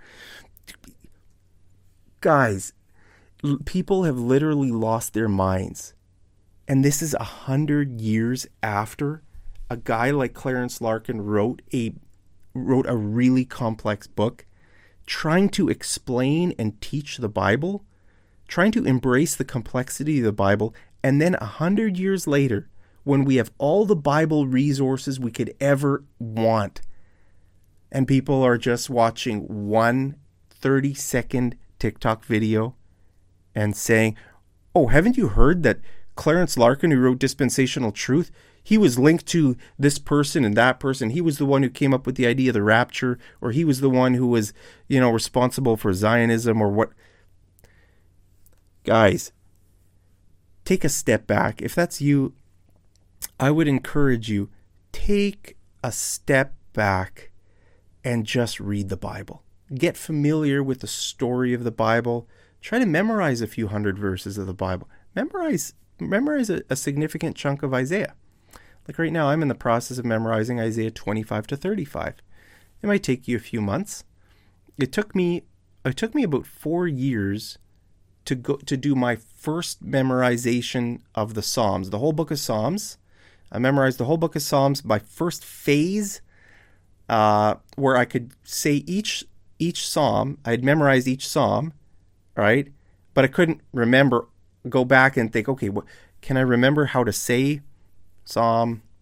Guys, people have literally lost their minds. And this is 100 years after a guy like Clarence Larkin wrote a really complex book, trying to explain and teach the Bible, trying to embrace the complexity of the Bible, and then 100 years later, when we have all the Bible resources we could ever want, and people are just watching one 30-second TikTok video and saying, oh, haven't you heard that Clarence Larkin, who wrote Dispensational Truth, he was linked to this person and that person. He was the one who came up with the idea of the rapture, or he was the one who was, responsible for Zionism or what. Guys, take a step back. If that's you, I would encourage you, take a step back and just read the Bible. Get familiar with the story of the Bible. Try to memorize a few hundred verses of the Bible. Memorize a significant chunk of Isaiah. Like right now, I'm in the process of memorizing Isaiah 25 to 35. It might take you a few months. It took me about 4 years to do my first memorization of the Psalms, the whole book of Psalms. I memorized the whole book of Psalms. My first phase, where I could say each psalm. I had memorized each psalm, right? But I couldn't go back and think, okay, what can I remember how to say Psalm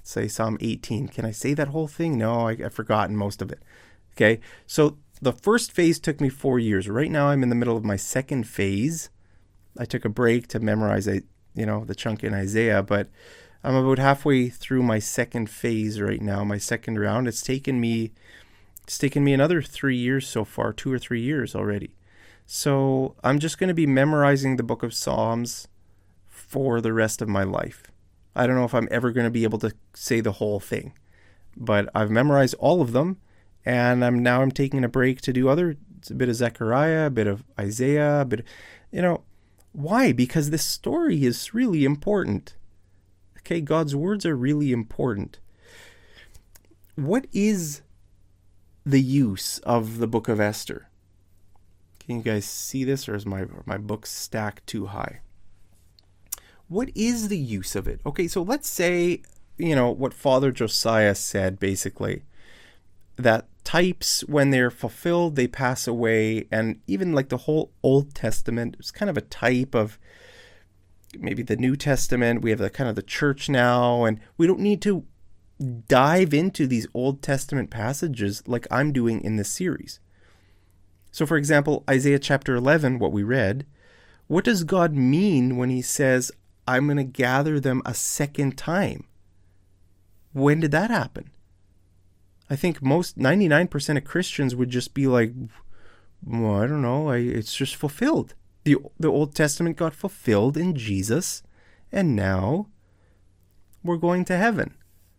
say Psalm 18. Can I say that whole thing? No, I've forgotten most of it. Okay, so the first phase took me 4 years. Right now I'm in the middle of my second phase. I took a break to memorize, the chunk in Isaiah, but I'm about halfway through my second phase right now, my second round. It's taken me another 3 years so far, 2 or 3 years already. So I'm just going to be memorizing the book of Psalms for the rest of my life. I don't know if I'm ever going to be able to say the whole thing, but I've memorized all of them, and I'm taking a break to do a bit of Zechariah, a bit of Isaiah, why? Because this story is really important. Okay, God's words are really important. What is the use of the book of Esther? Can you guys see this, or is my book stacked too high? What is the use of it? Okay, so let's say, what Father Josiah said, basically, that types, when they're fulfilled, they pass away, and even like the whole Old Testament is kind of a type of maybe the New Testament. We have the church now, and we don't need to dive into these Old Testament passages like I'm doing in this series. So, for example, Isaiah chapter 11, what we read, what does God mean when he says, I'm going to gather them a second time? When did that happen? I think 99% of Christians would just be like, well, I don't know, it's just fulfilled. The Old Testament got fulfilled in Jesus, and now we're going to heaven.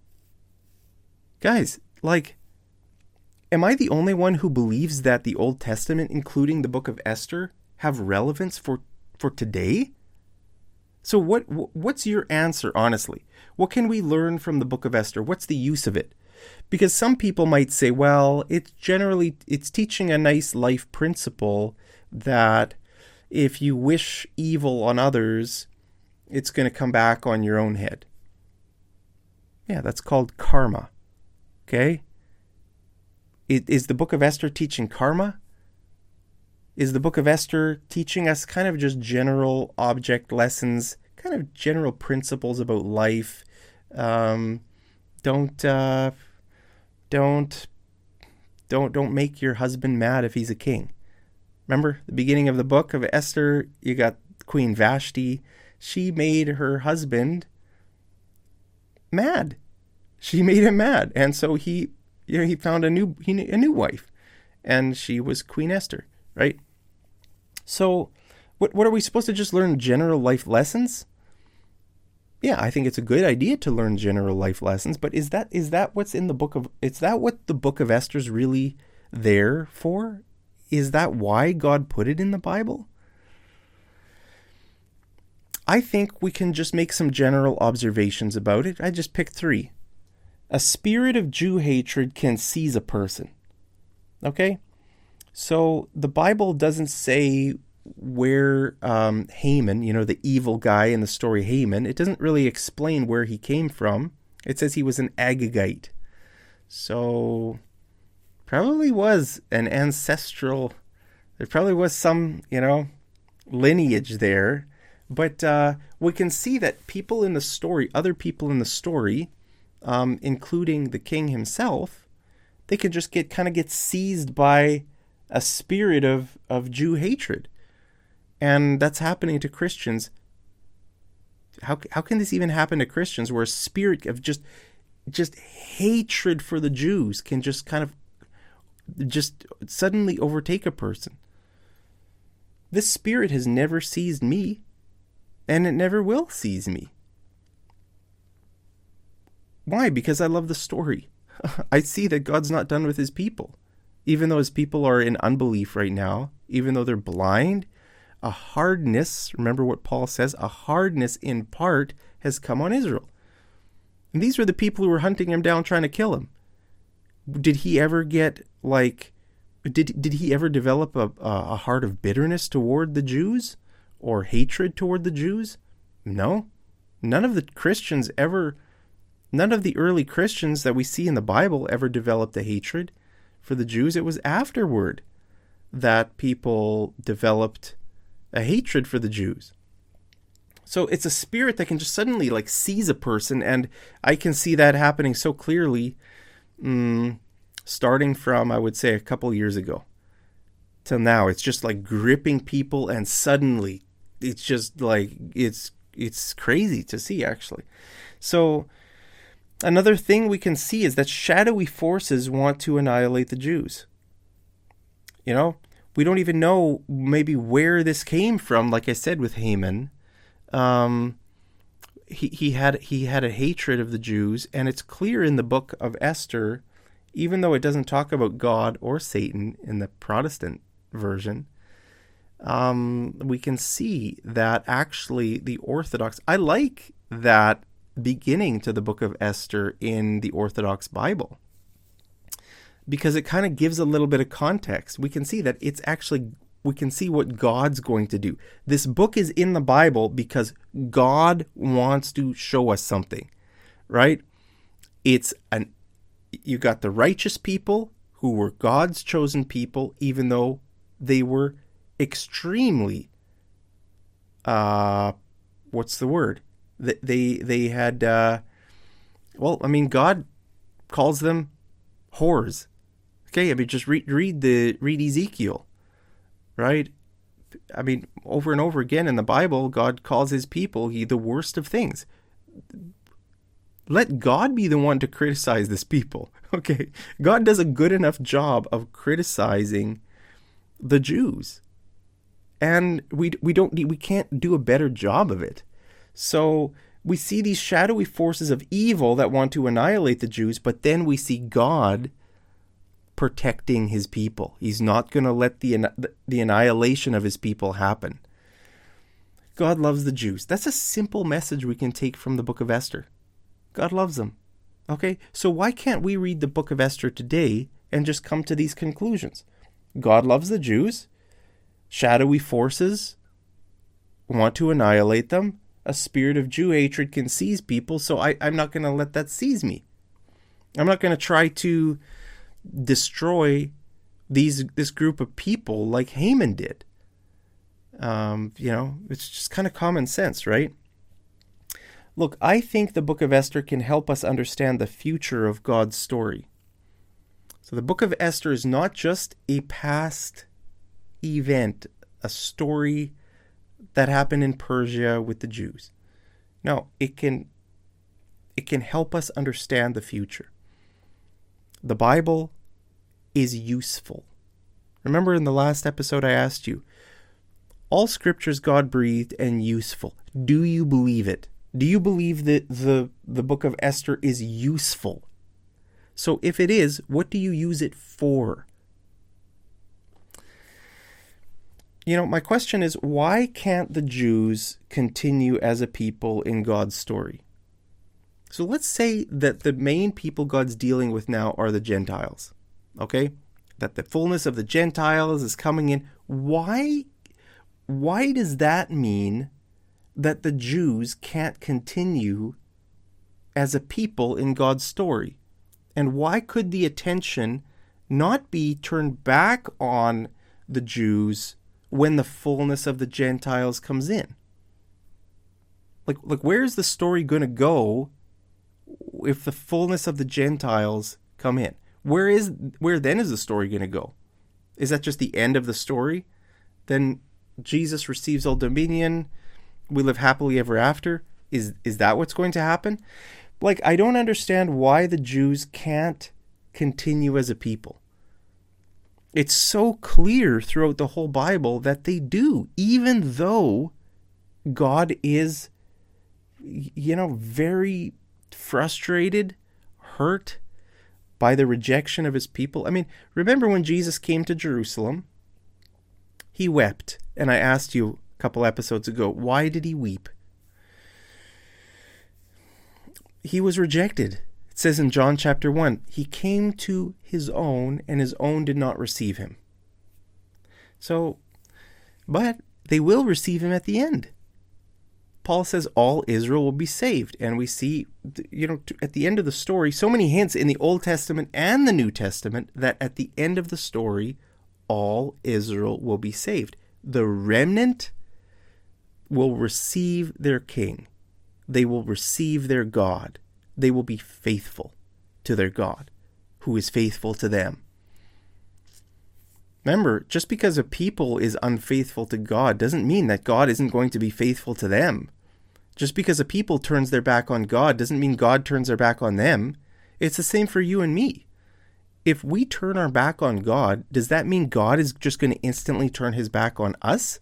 Guys, am I the only one who believes that the Old Testament, including the book of Esther, have relevance for today? So what's your answer, honestly? What can we learn from the book of Esther? What's the use of it? Because some people might say, well, it's teaching a nice life principle that if you wish evil on others, it's going to come back on your own head. Yeah, that's called karma. Okay? Is the book of Esther teaching karma? Is the book of Esther teaching us kind of just general object lessons, kind of general principles about life? Don't make your husband mad if he's a king. Remember the beginning of the book of Esther, you got Queen Vashti. She made her husband mad. She made him mad. And so he found a new wife, and she was Queen Esther, right? So what are we supposed to just learn general life lessons? Yeah, I think it's a good idea to learn general life lessons, but is that what's in the book of, is that what the book of Esther's really there for? Is that why God put it in the Bible? I think we can just make some general observations about it. I just picked 3. A spirit of Jew hatred can seize a person. Okay? So the Bible doesn't say where Haman, the evil guy in the story Haman, it doesn't really explain where he came from. It says he was an Agagite. So probably was an ancestral, there probably was some, lineage there. But we can see that people in the story, other people in the story, including the king himself, they can just get seized by a spirit of Jew hatred. And that's happening to Christians. How can this even happen to Christians, where a spirit of just hatred for the Jews can just suddenly overtake a person? This spirit has never seized me, and it never will seize me. Why? Because I love the story. I see that God's not done with his people. Even though his people are in unbelief right now, even though they're blind, a hardness, remember what Paul says, a hardness in part has come on Israel. And these were the people who were hunting him down, trying to kill him. Did he ever get, did he ever develop a heart of bitterness toward the Jews? Or hatred toward the Jews? No. None of the early Christians that we see in the Bible ever developed a hatred for the Jews. It was afterward that people developed a hatred for the Jews. So it's a spirit that can just suddenly like seize a person, and I can see that happening so clearly, starting from, I would say, a couple years ago till now. It's just like gripping people, and suddenly it's just like it's crazy to see, actually. So another thing we can see is that shadowy forces want to annihilate the Jews. You know, we don't even know maybe where this came from. Like I said with Haman, he had a hatred of the Jews, and it's clear in the book of Esther, even though it doesn't talk about God or Satan in the Protestant version. We can see that actually the Orthodox, I like that beginning to the book of Esther in the Orthodox Bible, because it kind of gives a little bit of context. We can see that it's actually, we can see what God's going to do. This book is in the Bible because God wants to show us something, right? You got the righteous people who were God's chosen people, even though they were extremely, what's the word? They had, God calls them whores. Okay, just read Ezekiel, right? Over and over again in the Bible, God calls his people the worst of things. Let God be the one to criticize this people. Okay, God does a good enough job of criticizing the Jews, and we can't do a better job of it. So we see these shadowy forces of evil that want to annihilate the Jews, but then we see God protecting his people. He's not going to let the annihilation of his people happen. God loves the Jews. That's a simple message we can take from the book of Esther. God loves them. Okay, so why can't we read the book of Esther today and just come to these conclusions? God loves the Jews. Shadowy forces want to annihilate them. A spirit of Jew hatred can seize people, so I'm not going to let that seize me. I'm not going to try to destroy this group of people like Haman did. It's just kind of common sense, right? Look, I think the book of Esther can help us understand the future of God's story. So the book of Esther is not just a past event, a story that happened in Persia with the Jews. No, it can help us understand the future. The Bible is useful. Remember in the last episode I asked you, all scripture is God-breathed and useful. Do you believe it? Do you believe that the book of Esther is useful? So if it is, what do you use it for? My question is, why can't the Jews continue as a people in God's story? So let's say that the main people God's dealing with now are the Gentiles, okay? That the fullness of the Gentiles is coming in. Why does that mean that the Jews can't continue as a people in God's story? And why could the attention not be turned back on the Jews when the fullness of the Gentiles comes in? Like where's the story going to go if the fullness of the Gentiles come in? Where then is the story going to go? Is that just the end of the story? Then Jesus receives all dominion, we live happily ever after? Is that what's going to happen? I don't understand why the Jews can't continue as a people. It's so clear throughout the whole Bible that they do, even though God is, very frustrated, hurt by the rejection of his people. Remember when Jesus came to Jerusalem? He wept. And I asked you a couple episodes ago, why did he weep? He was rejected. It says in John chapter 1, he came to his own, and his own did not receive him. But they will receive him at the end. Paul says all Israel will be saved. And we see, at the end of the story, so many hints in the Old Testament and the New Testament that at the end of the story, all Israel will be saved. The remnant will receive their king. They will receive their God. They will be faithful to their God, who is faithful to them. Remember, just because a people is unfaithful to God doesn't mean that God isn't going to be faithful to them. Just because a people turns their back on God doesn't mean God turns their back on them. It's the same for you and me. If we turn our back on God, does that mean God is just going to instantly turn his back on us?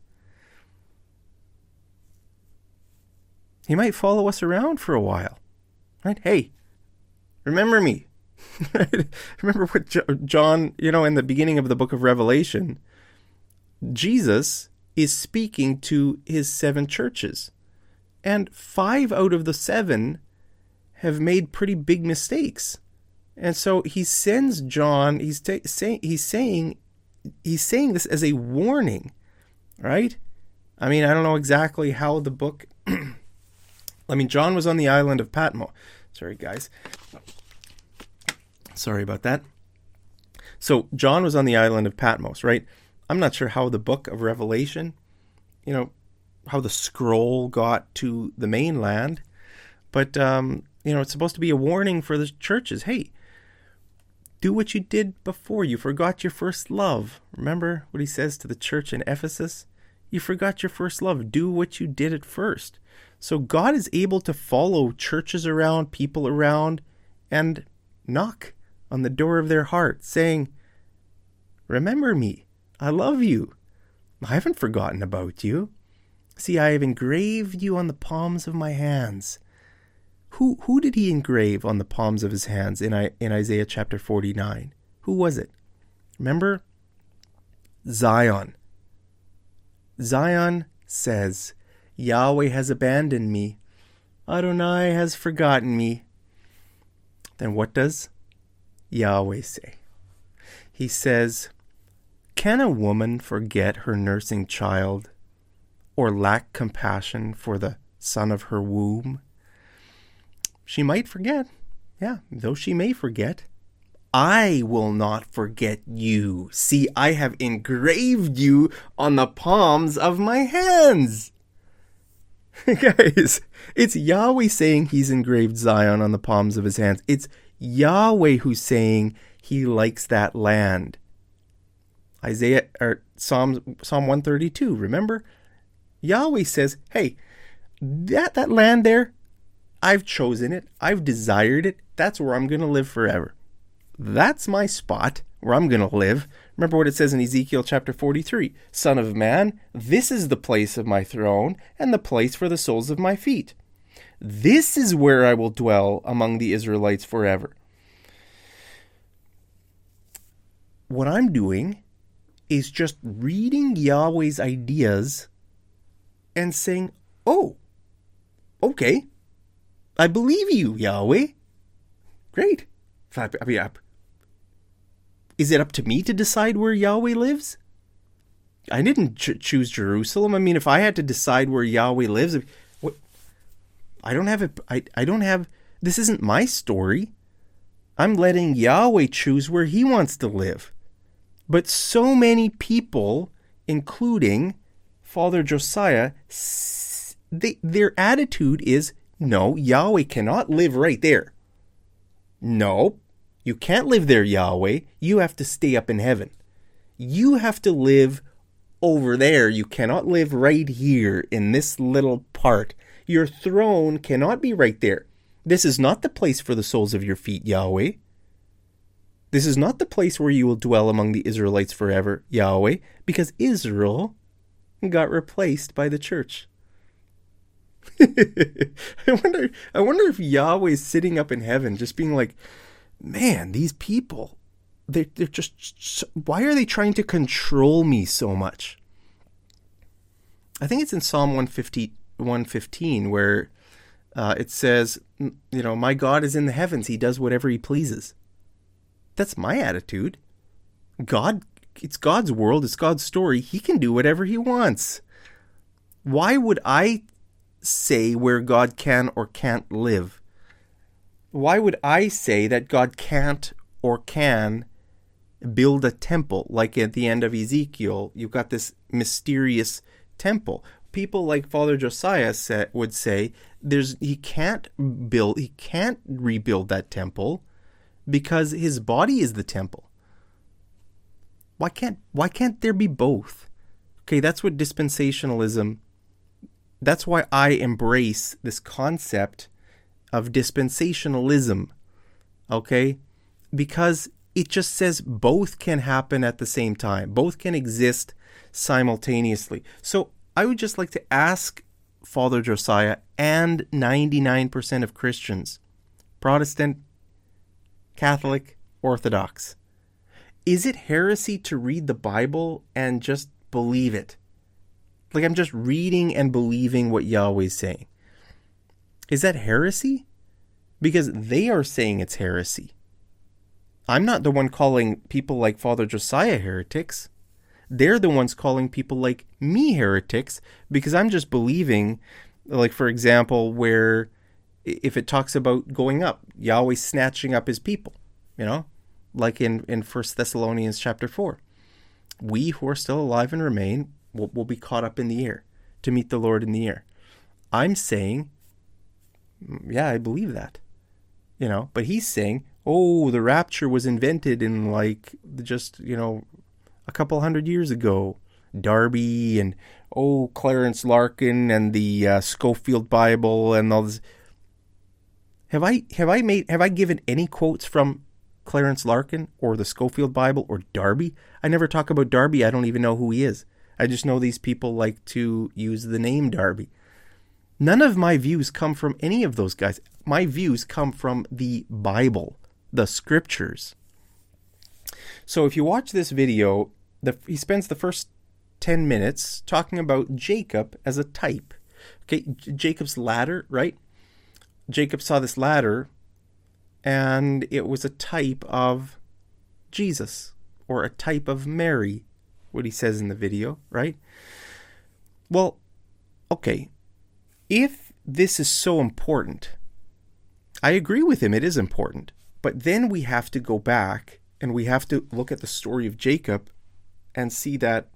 He might follow us around for a while, right? Hey, remember me. Remember what John, in the beginning of the book of Revelation, Jesus is speaking to his 7 churches. And 5 out of the 7 have made pretty big mistakes. And so he sends John, he's saying this as a warning, right? I mean, I don't know exactly how the book... John was on the island of Patmos. Sorry, guys. Sorry about that. So John was on the island of Patmos, right? I'm not sure how the book of Revelation, how the scroll got to the mainland. But, it's supposed to be a warning for the churches. Hey, do what you did before. You forgot your first love. Remember what he says to the church in Ephesus? You forgot your first love. Do what you did at first. So God is able to follow churches around, people around, and knock on the door of their heart, saying, remember me. I love you. I haven't forgotten about you. See, I have engraved you on the palms of my hands. Who did he engrave on the palms of his hands in Isaiah chapter 49? Who was it? Remember? Zion. Zion says, Yahweh has abandoned me. Adonai has forgotten me. Then what does Yahweh say? He says, can a woman forget her nursing child or lack compassion for the son of her womb? She might forget. Yeah, though she may forget. I will not forget you. See, I have engraved you on the palms of my hands. Guys, it's Yahweh saying he's engraved Zion on the palms of his hands. It's Yahweh who's saying he likes that land. Psalm 132, remember? Yahweh says, hey, that land there, I've chosen it. I've desired it. That's where I'm going to live forever. That's my spot where I'm going to live. Remember what it says in Ezekiel chapter 43. Son of man, this is the place of my throne and the place for the soles of my feet. This is where I will dwell among the Israelites forever. What I'm doing is just reading Yahweh's ideas and saying, oh, okay. I believe you, Yahweh. Great. Is it up to me to decide where Yahweh lives? I didn't choose Jerusalem. I mean, if I had to decide where Yahweh lives, I don't have. This isn't my story. I'm letting Yahweh choose where he wants to live. But so many people, including Father Josiah, their attitude is, no, Yahweh cannot live right there. No, you can't live there, Yahweh. You have to stay up in heaven. You have to live over there. You cannot live right here in this little part. Your throne cannot be right there. This is not the place for the soles of your feet, Yahweh. This is not the place where you will dwell among the Israelites forever, Yahweh, because Israel got replaced by the church. I wonder if Yahweh's sitting up in heaven just being like, man, these people, they're just, why are they trying to control me so much? I think it's in Psalm 115 where it says, my God is in the heavens. He does whatever he pleases. That's my attitude. It's God's world. It's God's story. He can do whatever he wants. Why would I say where God can or can't live? Why would I say that God can't or can build a temple? Like at the end of Ezekiel, you've got this mysterious temple. people like Father Josiah would say he can't rebuild that temple because his body is the temple. Why can't there be both? Okay, that's what dispensationalism, that's why I embrace this concept of dispensationalism. Okay? Because it just says both can happen at the same time. Both can exist simultaneously. So I would just like to ask Father Josiah and 99% of Christians, Protestant, Catholic, Orthodox, is it heresy to read the Bible and just believe it? Like I'm just reading and believing what Yahweh's saying. Is that heresy? Because they are saying it's heresy. I'm not the one calling people like Father Josiah heretics. They're the ones calling people like me heretics because I'm just believing, like for example, where if it talks about going up, Yahweh snatching up his people, like in 1 Thessalonians chapter 4. We who are still alive and remain will be caught up in the air to meet the Lord in the air. I'm saying, yeah, I believe that, but he's saying, oh, the rapture was invented in a couple hundred years ago. Darby and, Clarence Larkin and the Schofield Bible and all this. Have I given any quotes from Clarence Larkin or the Schofield Bible or Darby? I never talk about Darby. I don't even know who he is. I just know these people like to use the name Darby. None of my views come from any of those guys. My views come from the Bible, the scriptures. So if you watch this video, he spends the first 10 minutes talking about Jacob as a type. Okay, Jacob's ladder, right? Jacob saw this ladder, and it was a type of Jesus, or a type of Mary, what he says in the video, right? Well, okay, if this is so important, I agree with him, it is important. But then we have to go back and we have to look at the story of Jacob and see that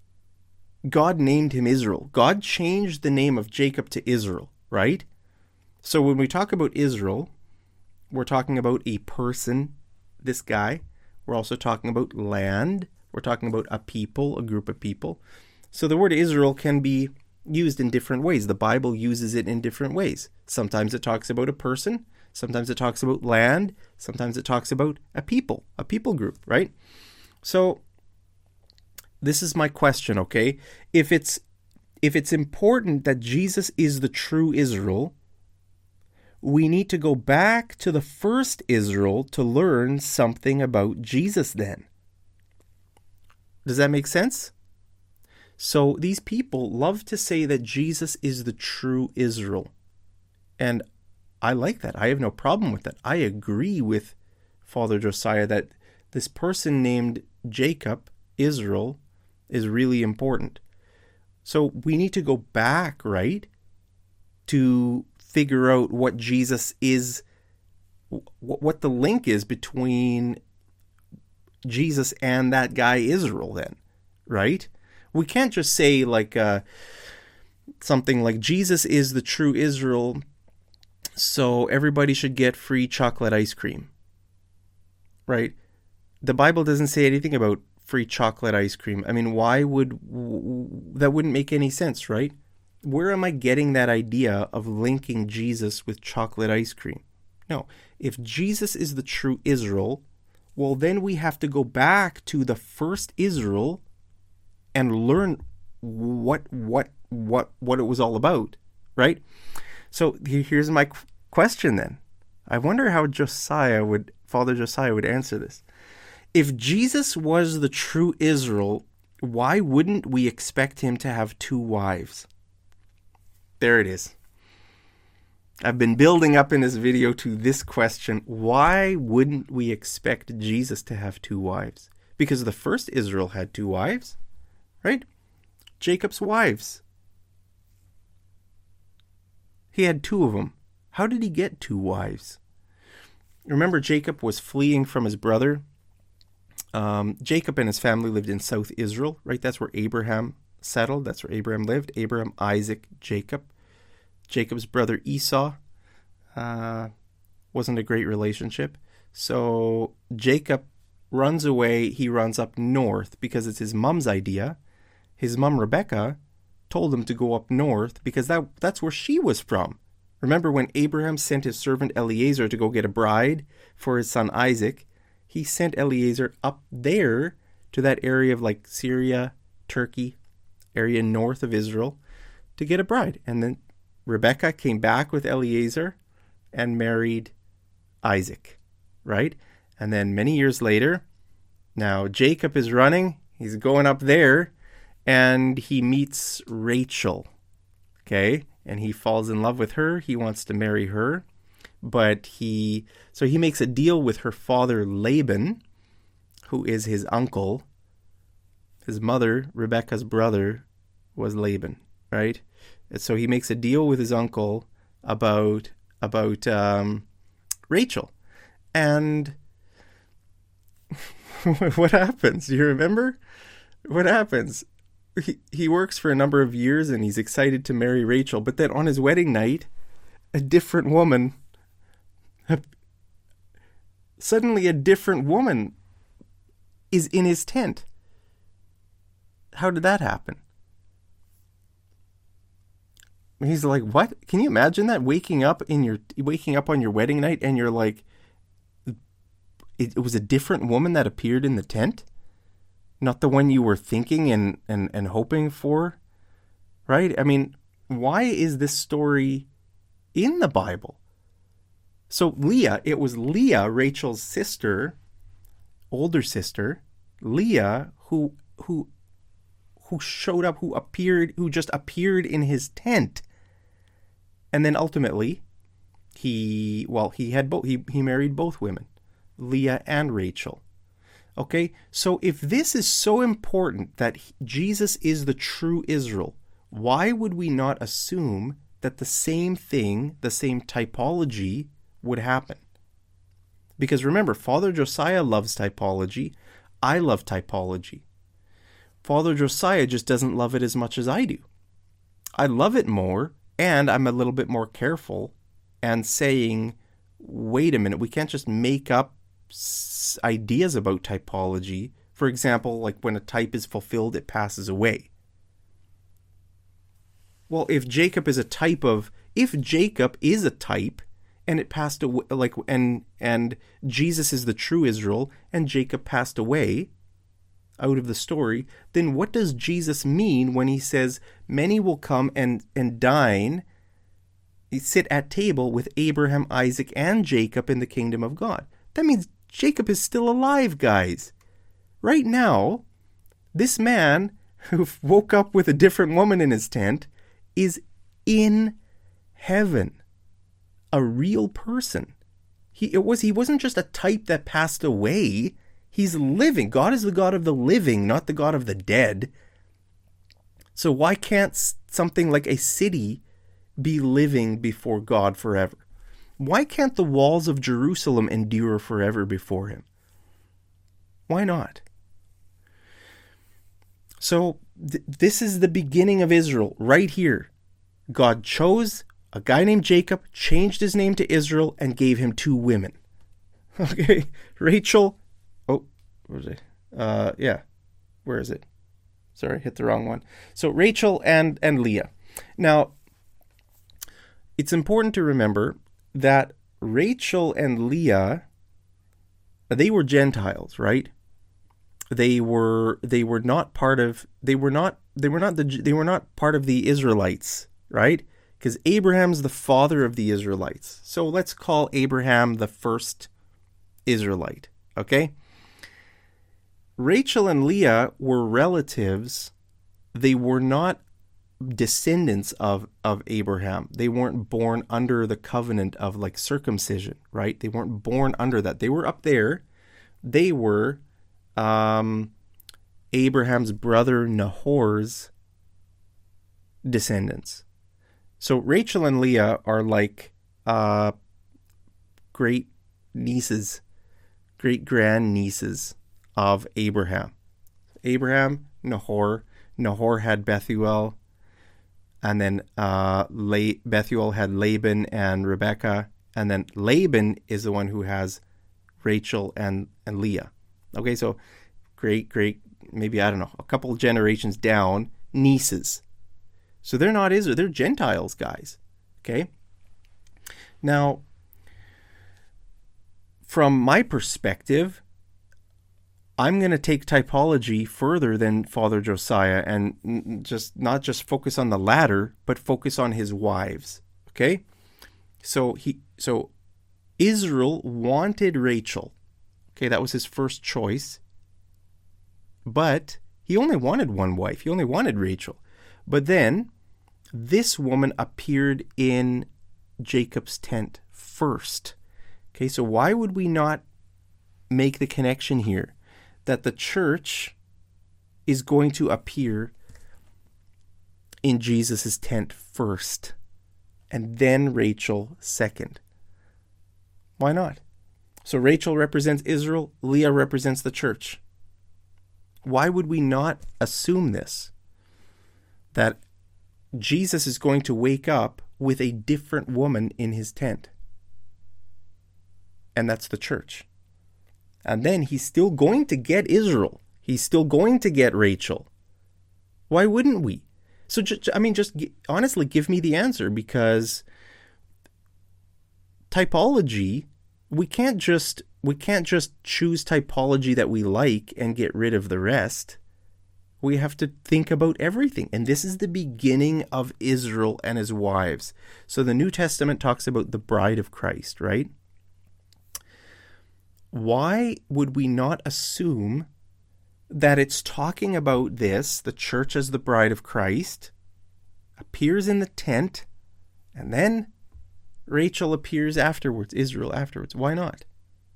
God named him Israel. God changed the name of Jacob to Israel, right? So when we talk about Israel, we're talking about a person, this guy. We're also talking about land. We're talking about a people, a group of people. So the word Israel can be used in different ways. The Bible uses it in different ways. Sometimes it talks about a person. Sometimes it talks about land. Sometimes it talks about a people group, right? So this is my question, okay? If it's important that Jesus is the true Israel, we need to go back to the first Israel to learn something about Jesus then. Does that make sense? So these people love to say that Jesus is the true Israel. And I like that. I have no problem with that. I agree with Father Josiah that this person named Jacob, Israel, is really important. So we need to go back, right, to figure out what Jesus is, what the link is between Jesus and that guy Israel then, right? We can't just say something like Jesus is the true Israel, so everybody should get free chocolate ice cream, right? The Bible doesn't say anything about free chocolate ice cream. I mean, that wouldn't make any sense, right? Where am I getting that idea of linking Jesus with chocolate ice cream? No, if Jesus is the true Israel, well, then we have to go back to the first Israel and learn what it was all about, right? So here's my question then. I wonder how Father Josiah would answer this. If Jesus was the true Israel, why wouldn't we expect him to have two wives? There it is. I've been building up in this video to this question. Why wouldn't we expect Jesus to have two wives? Because the first Israel had two wives, right? Jacob's wives. He had two of them. How did he get two wives? Remember, Jacob was fleeing from his brother. Jacob and his family lived in South Israel, right? That's where Abraham settled. That's where Abraham lived. Abraham, Isaac, Jacob. Jacob's brother Esau wasn't a great relationship. So Jacob runs away. He runs up north because it's his mom's idea. His mom, Rebecca, told him to go up north because that's where she was from. Remember when Abraham sent his servant Eliezer to go get a bride for his son Isaac? He sent Eliezer up there to that area of like Syria, Turkey, area north of Israel to get a bride. And then Rebecca came back with Eliezer and married Isaac, right? And then many years later, now Jacob is running. He's going up there and he meets Rachel, okay? And he falls in love with her. He wants to marry her. But he makes a deal with her father Laban, who is his uncle. His mother, Rebecca's brother, was Laban, right? And so he makes a deal with his uncle about Rachel. And what happens? Do you remember? What happens? He works for a number of years and he's excited to marry Rachel. But then on his wedding night, suddenly a different woman is in his tent. How did that happen? He's like, what? Can you imagine that? Waking up on your wedding night and you're like, it was a different woman that appeared in the tent? Not the one you were thinking and hoping for? Right? I mean, why is this story in the Bible? So it was Leah, Rachel's sister, older sister, Leah, who showed up, who just appeared in his tent. And then ultimately, he married both women, Leah and Rachel. Okay, so if this is so important that Jesus is the true Israel, why would we not assume that the same thing, the same typology would happen? Because remember, Father Josiah loves typology. I love typology. Father Josiah just doesn't love it as much as I do. I love it more, and I'm a little bit more careful and saying, wait a minute, we can't just make up ideas about typology. For example, like when a type is fulfilled, it passes away. Well, if Jacob is a type, and it passed away, and Jesus is the true Israel, and Jacob passed away out of the story, then what does Jesus mean when he says, many will come and dine, sit at table with Abraham, Isaac, and Jacob in the kingdom of God? That means Jacob is still alive, guys. Right now, this man who woke up with a different woman in his tent is in heaven. A real person. He wasn't just a type that passed away. He's living. God is the God of the living, not the God of the dead. So why can't something like a city be living before God forever? Why can't the walls of Jerusalem endure forever before him? Why not? So this is the beginning of Israel right here. God chose a guy named Jacob, changed his name to Israel, and gave him two women. Okay, Rachel. Oh, where is it? Where is it? Sorry, hit the wrong one. So Rachel and Leah. Now, it's important to remember that Rachel and Leah, they were Gentiles, right? They were not part of the Israelites, right? Because Abraham's the father of the Israelites. So let's call Abraham the first Israelite, okay? Rachel and Leah were relatives. They were not descendants of Abraham. They weren't born under the covenant of like circumcision, right? They weren't born under that. They were up there. They were Abraham's brother Nahor's descendants. So Rachel and Leah are like great nieces, great grand nieces of Abraham. Abraham, Nahor. Nahor had Bethuel, and then Bethuel had Laban and Rebekah, and then Laban is the one who has Rachel and Leah. Okay, so great, maybe, I don't know, a couple of generations down, nieces. So they're not Israel, they're Gentiles, guys. Okay? Now, from my perspective, I'm going to take typology further than Father Josiah and not just focus on the latter, but focus on his wives. Okay? So Israel wanted Rachel. Okay, that was his first choice. But he only wanted one wife. He only wanted Rachel. But then this woman appeared in Jacob's tent first. Okay, so why would we not make the connection here that the church is going to appear in Jesus' tent first and then Rachel second? Why not? So Rachel represents Israel, Leah represents the church. Why would we not assume this? That Jesus is going to wake up with a different woman in his tent. And that's the church. And then he's still going to get Israel. He's still going to get Rachel. Why wouldn't we? So, honestly, give me the answer, because typology, we can't just choose typology that we like and get rid of the rest. We have to think about everything. And this is the beginning of Israel and his wives. So the New Testament talks about the bride of Christ, right? Why would we not assume that it's talking about this, the church as the bride of Christ, appears in the tent, and then Rachel appears afterwards, Israel afterwards? Why not?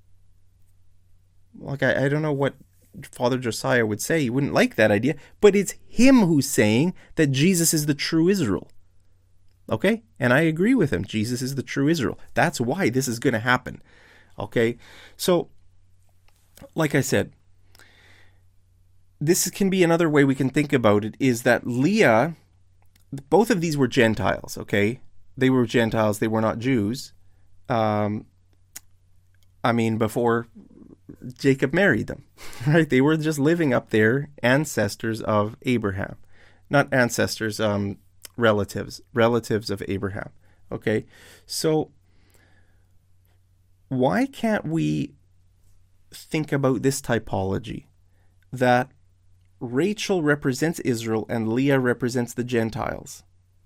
Like, I don't know what Father Josiah would say. He wouldn't like that idea, but it's him who's saying that Jesus is the true Israel. Okay? And I agree with him. Jesus is the true Israel. That's why this is going to happen. Okay? So, like I said, this can be another way we can think about it, is that Leah, both of these were Gentiles, okay? They were Gentiles. They were not Jews. Before Jacob married them, right? They were just living up there, ancestors of Abraham. Not ancestors, relatives of Abraham, okay? So why can't we think about this typology, that Rachel represents Israel and Leah represents the Gentiles?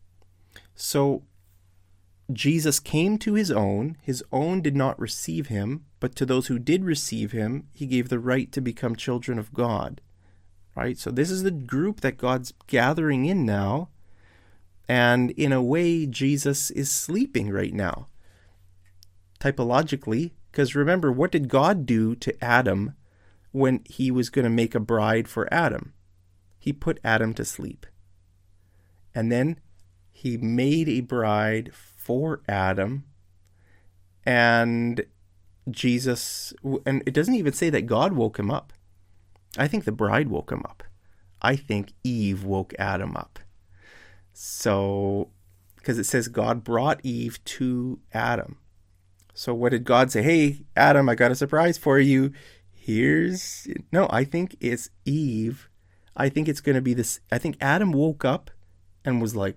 So Jesus came to his own did not receive him, but to those who did receive him, he gave the right to become children of God, right? So this is the group that God's gathering in now, and in a way, Jesus is sleeping right now, typologically, because remember, what did God do to Adam when he was going to make a bride for Adam? He put Adam to sleep. And then he made a bride for Adam, and Jesus, and it doesn't even say that God woke him up. I think the bride woke him up. I think Eve woke Adam up. So, because it says God brought Eve to Adam. So what did God say? Hey, Adam, I got a surprise for you. No, I think it's Eve. I think it's going to be this. I think Adam woke up and was like,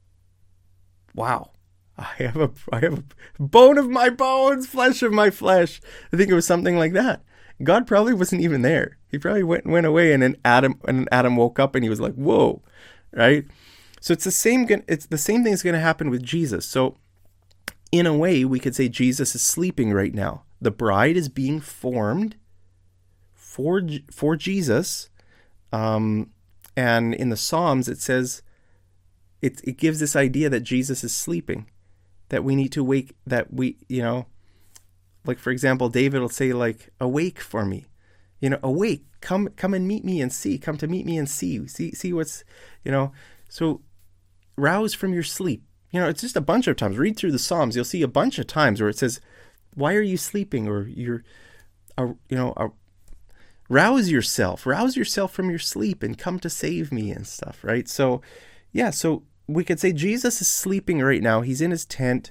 wow, I have a bone of my bones, flesh of my flesh. I think it was something like that. God probably wasn't even there. He probably went away, and then Adam woke up and he was like, whoa, right? So it's the same thing that's going to happen with Jesus. So in a way, we could say Jesus is sleeping right now. The bride is being formed for Jesus. And in the Psalms, it says, it gives this idea that Jesus is sleeping, that we need to wake, that we, like, for example, David will say, like, awake for me, awake, come and meet me and see, come to meet me and see what's, so rouse from your sleep. It's just a bunch of times. Read through the Psalms. You'll see a bunch of times where it says, why are you sleeping? Or you're, rouse yourself from your sleep and come to save me and stuff, right? So, yeah, so we could say Jesus is sleeping right now. He's in his tent.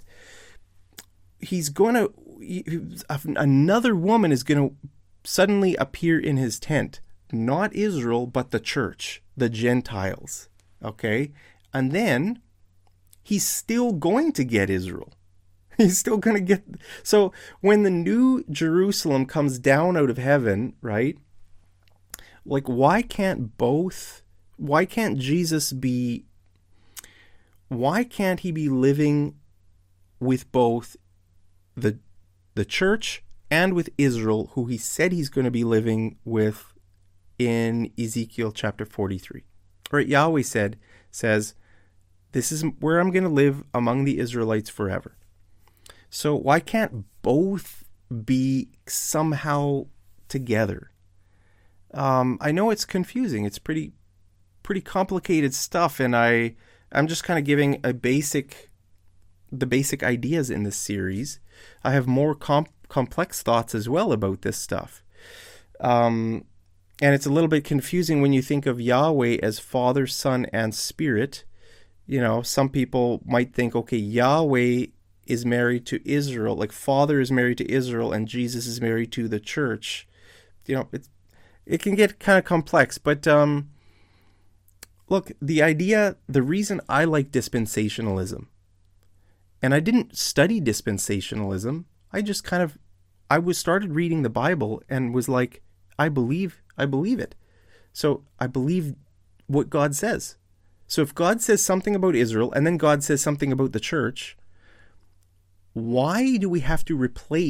Another woman is going to suddenly appear in his tent. Not Israel, but the church, the Gentiles, okay? And then he's still going to get Israel. He's still going to get... So when the new Jerusalem comes down out of heaven, right? Like, why can't Jesus be... Why can't he be living with both the church and with Israel, who he said he's going to be living with in Ezekiel chapter 43? Right? Yahweh says, this is where I'm going to live among the Israelites forever. So why can't both be somehow together? I know it's confusing. It's pretty complicated stuff, and I'm just kind of giving the basic ideas in this series. I have more complex thoughts as well about this stuff. And it's a little bit confusing when you think of Yahweh as Father, Son, and Spirit. You know, some people might think, okay, Yahweh is married to Israel, like Father is married to Israel, and Jesus is married to the church. You know, it can get kind of complex, but look, the reason I like dispensationalism, and I didn't study dispensationalism, I started reading the Bible and was like, I believe it. So I believe what God says. So if God says something about Israel and then God says something about the church, why do we have to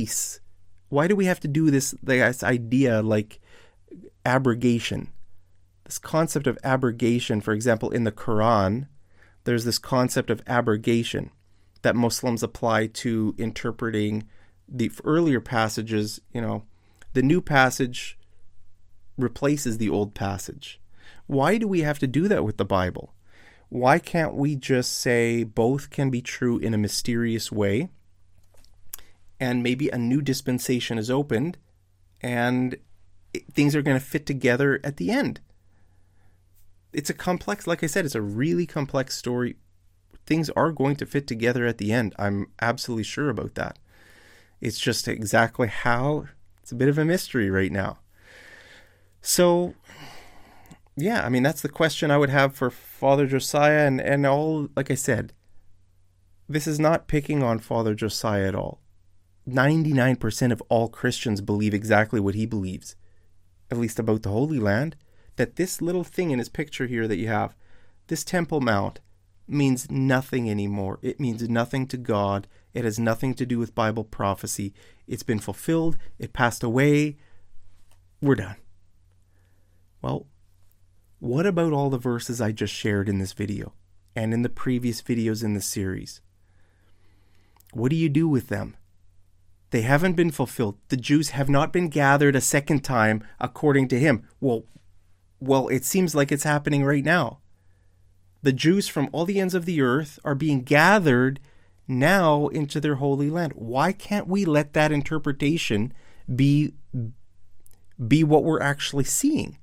do this idea like abrogation? This concept of abrogation, for example, in the Quran, there's this concept of abrogation that Muslims apply to interpreting the earlier passages. You know, the new passage replaces the old passage. Why do we have to do that with the Bible? Why can't we just say both can be true in a mysterious way, and maybe a new dispensation is opened and things are going to fit together at the end? It's a complex, like I said, it's a really complex story. Things are going to fit together at the end. I'm absolutely sure about that. It's just exactly how, it's a bit of a mystery right now. So, yeah, I mean, that's the question I would have for Father Josiah and all, like I said, this is not picking on Father Josiah at all. 99% of all Christians believe exactly what he believes, at least about the Holy Land, that this little thing in his picture here that you have, this Temple Mount, means nothing anymore. It means nothing to God. It has nothing to do with Bible prophecy. It's been fulfilled. It passed away. We're done. Well, what about all the verses I just shared in this video and in the previous videos in the series? What do you do with them? They haven't been fulfilled. The Jews have not been gathered a second time according to him. Well, it seems like it's happening right now. The Jews from all the ends of the earth are being gathered now into their holy land. Why can't we let that interpretation be what we're actually seeing?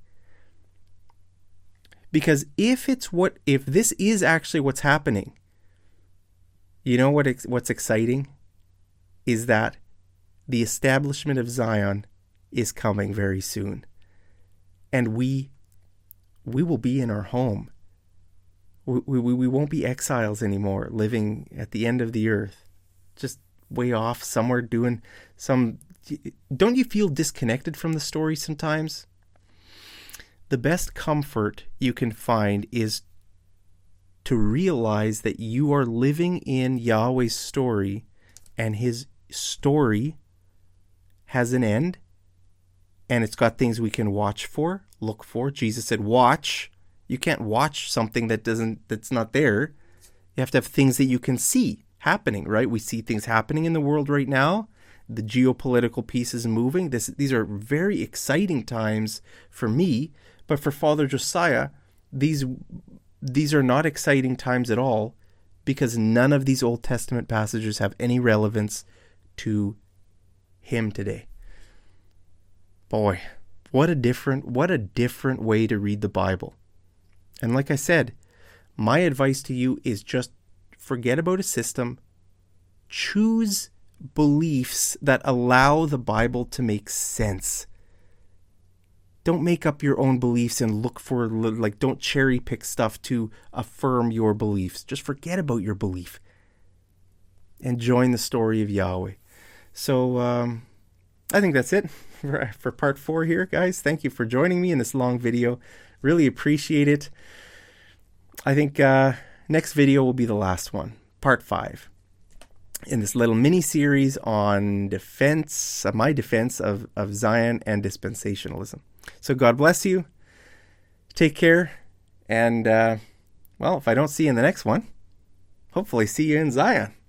Because if this is actually what's happening, you know what's exciting is that the establishment of Zion is coming very soon, and we will be in our home. We won't be exiles anymore, living at the end of the earth, just way off somewhere doing some... Don't you feel disconnected from the story sometimes? The best comfort you can find is to realize that you are living in Yahweh's story, and his story has an end, and it's got things we can watch for, look for. Jesus said, watch. You can't watch something that's not there. You have to have things that you can see happening, right? We see things happening in the world right now. The geopolitical piece is moving. These are very exciting times for me, but for Father Josiah, these are not exciting times at all, because none of these Old Testament passages have any relevance to him today. Boy, What a different way to read the Bible. And like I said, my advice to you is just forget about a system. Choose beliefs that allow the Bible to make sense. Don't make up your own beliefs and look for, don't cherry pick stuff to affirm your beliefs. Just forget about your belief and join the story of Yahweh. So I think that's it for part 4 here, guys. Thank you for joining me in this long video. Really appreciate it. I think next video will be the last one, part 5. In this little mini-series on my defense of Zion and dispensationalism. So God bless you. Take care. And, if I don't see you in the next one, hopefully see you in Zion.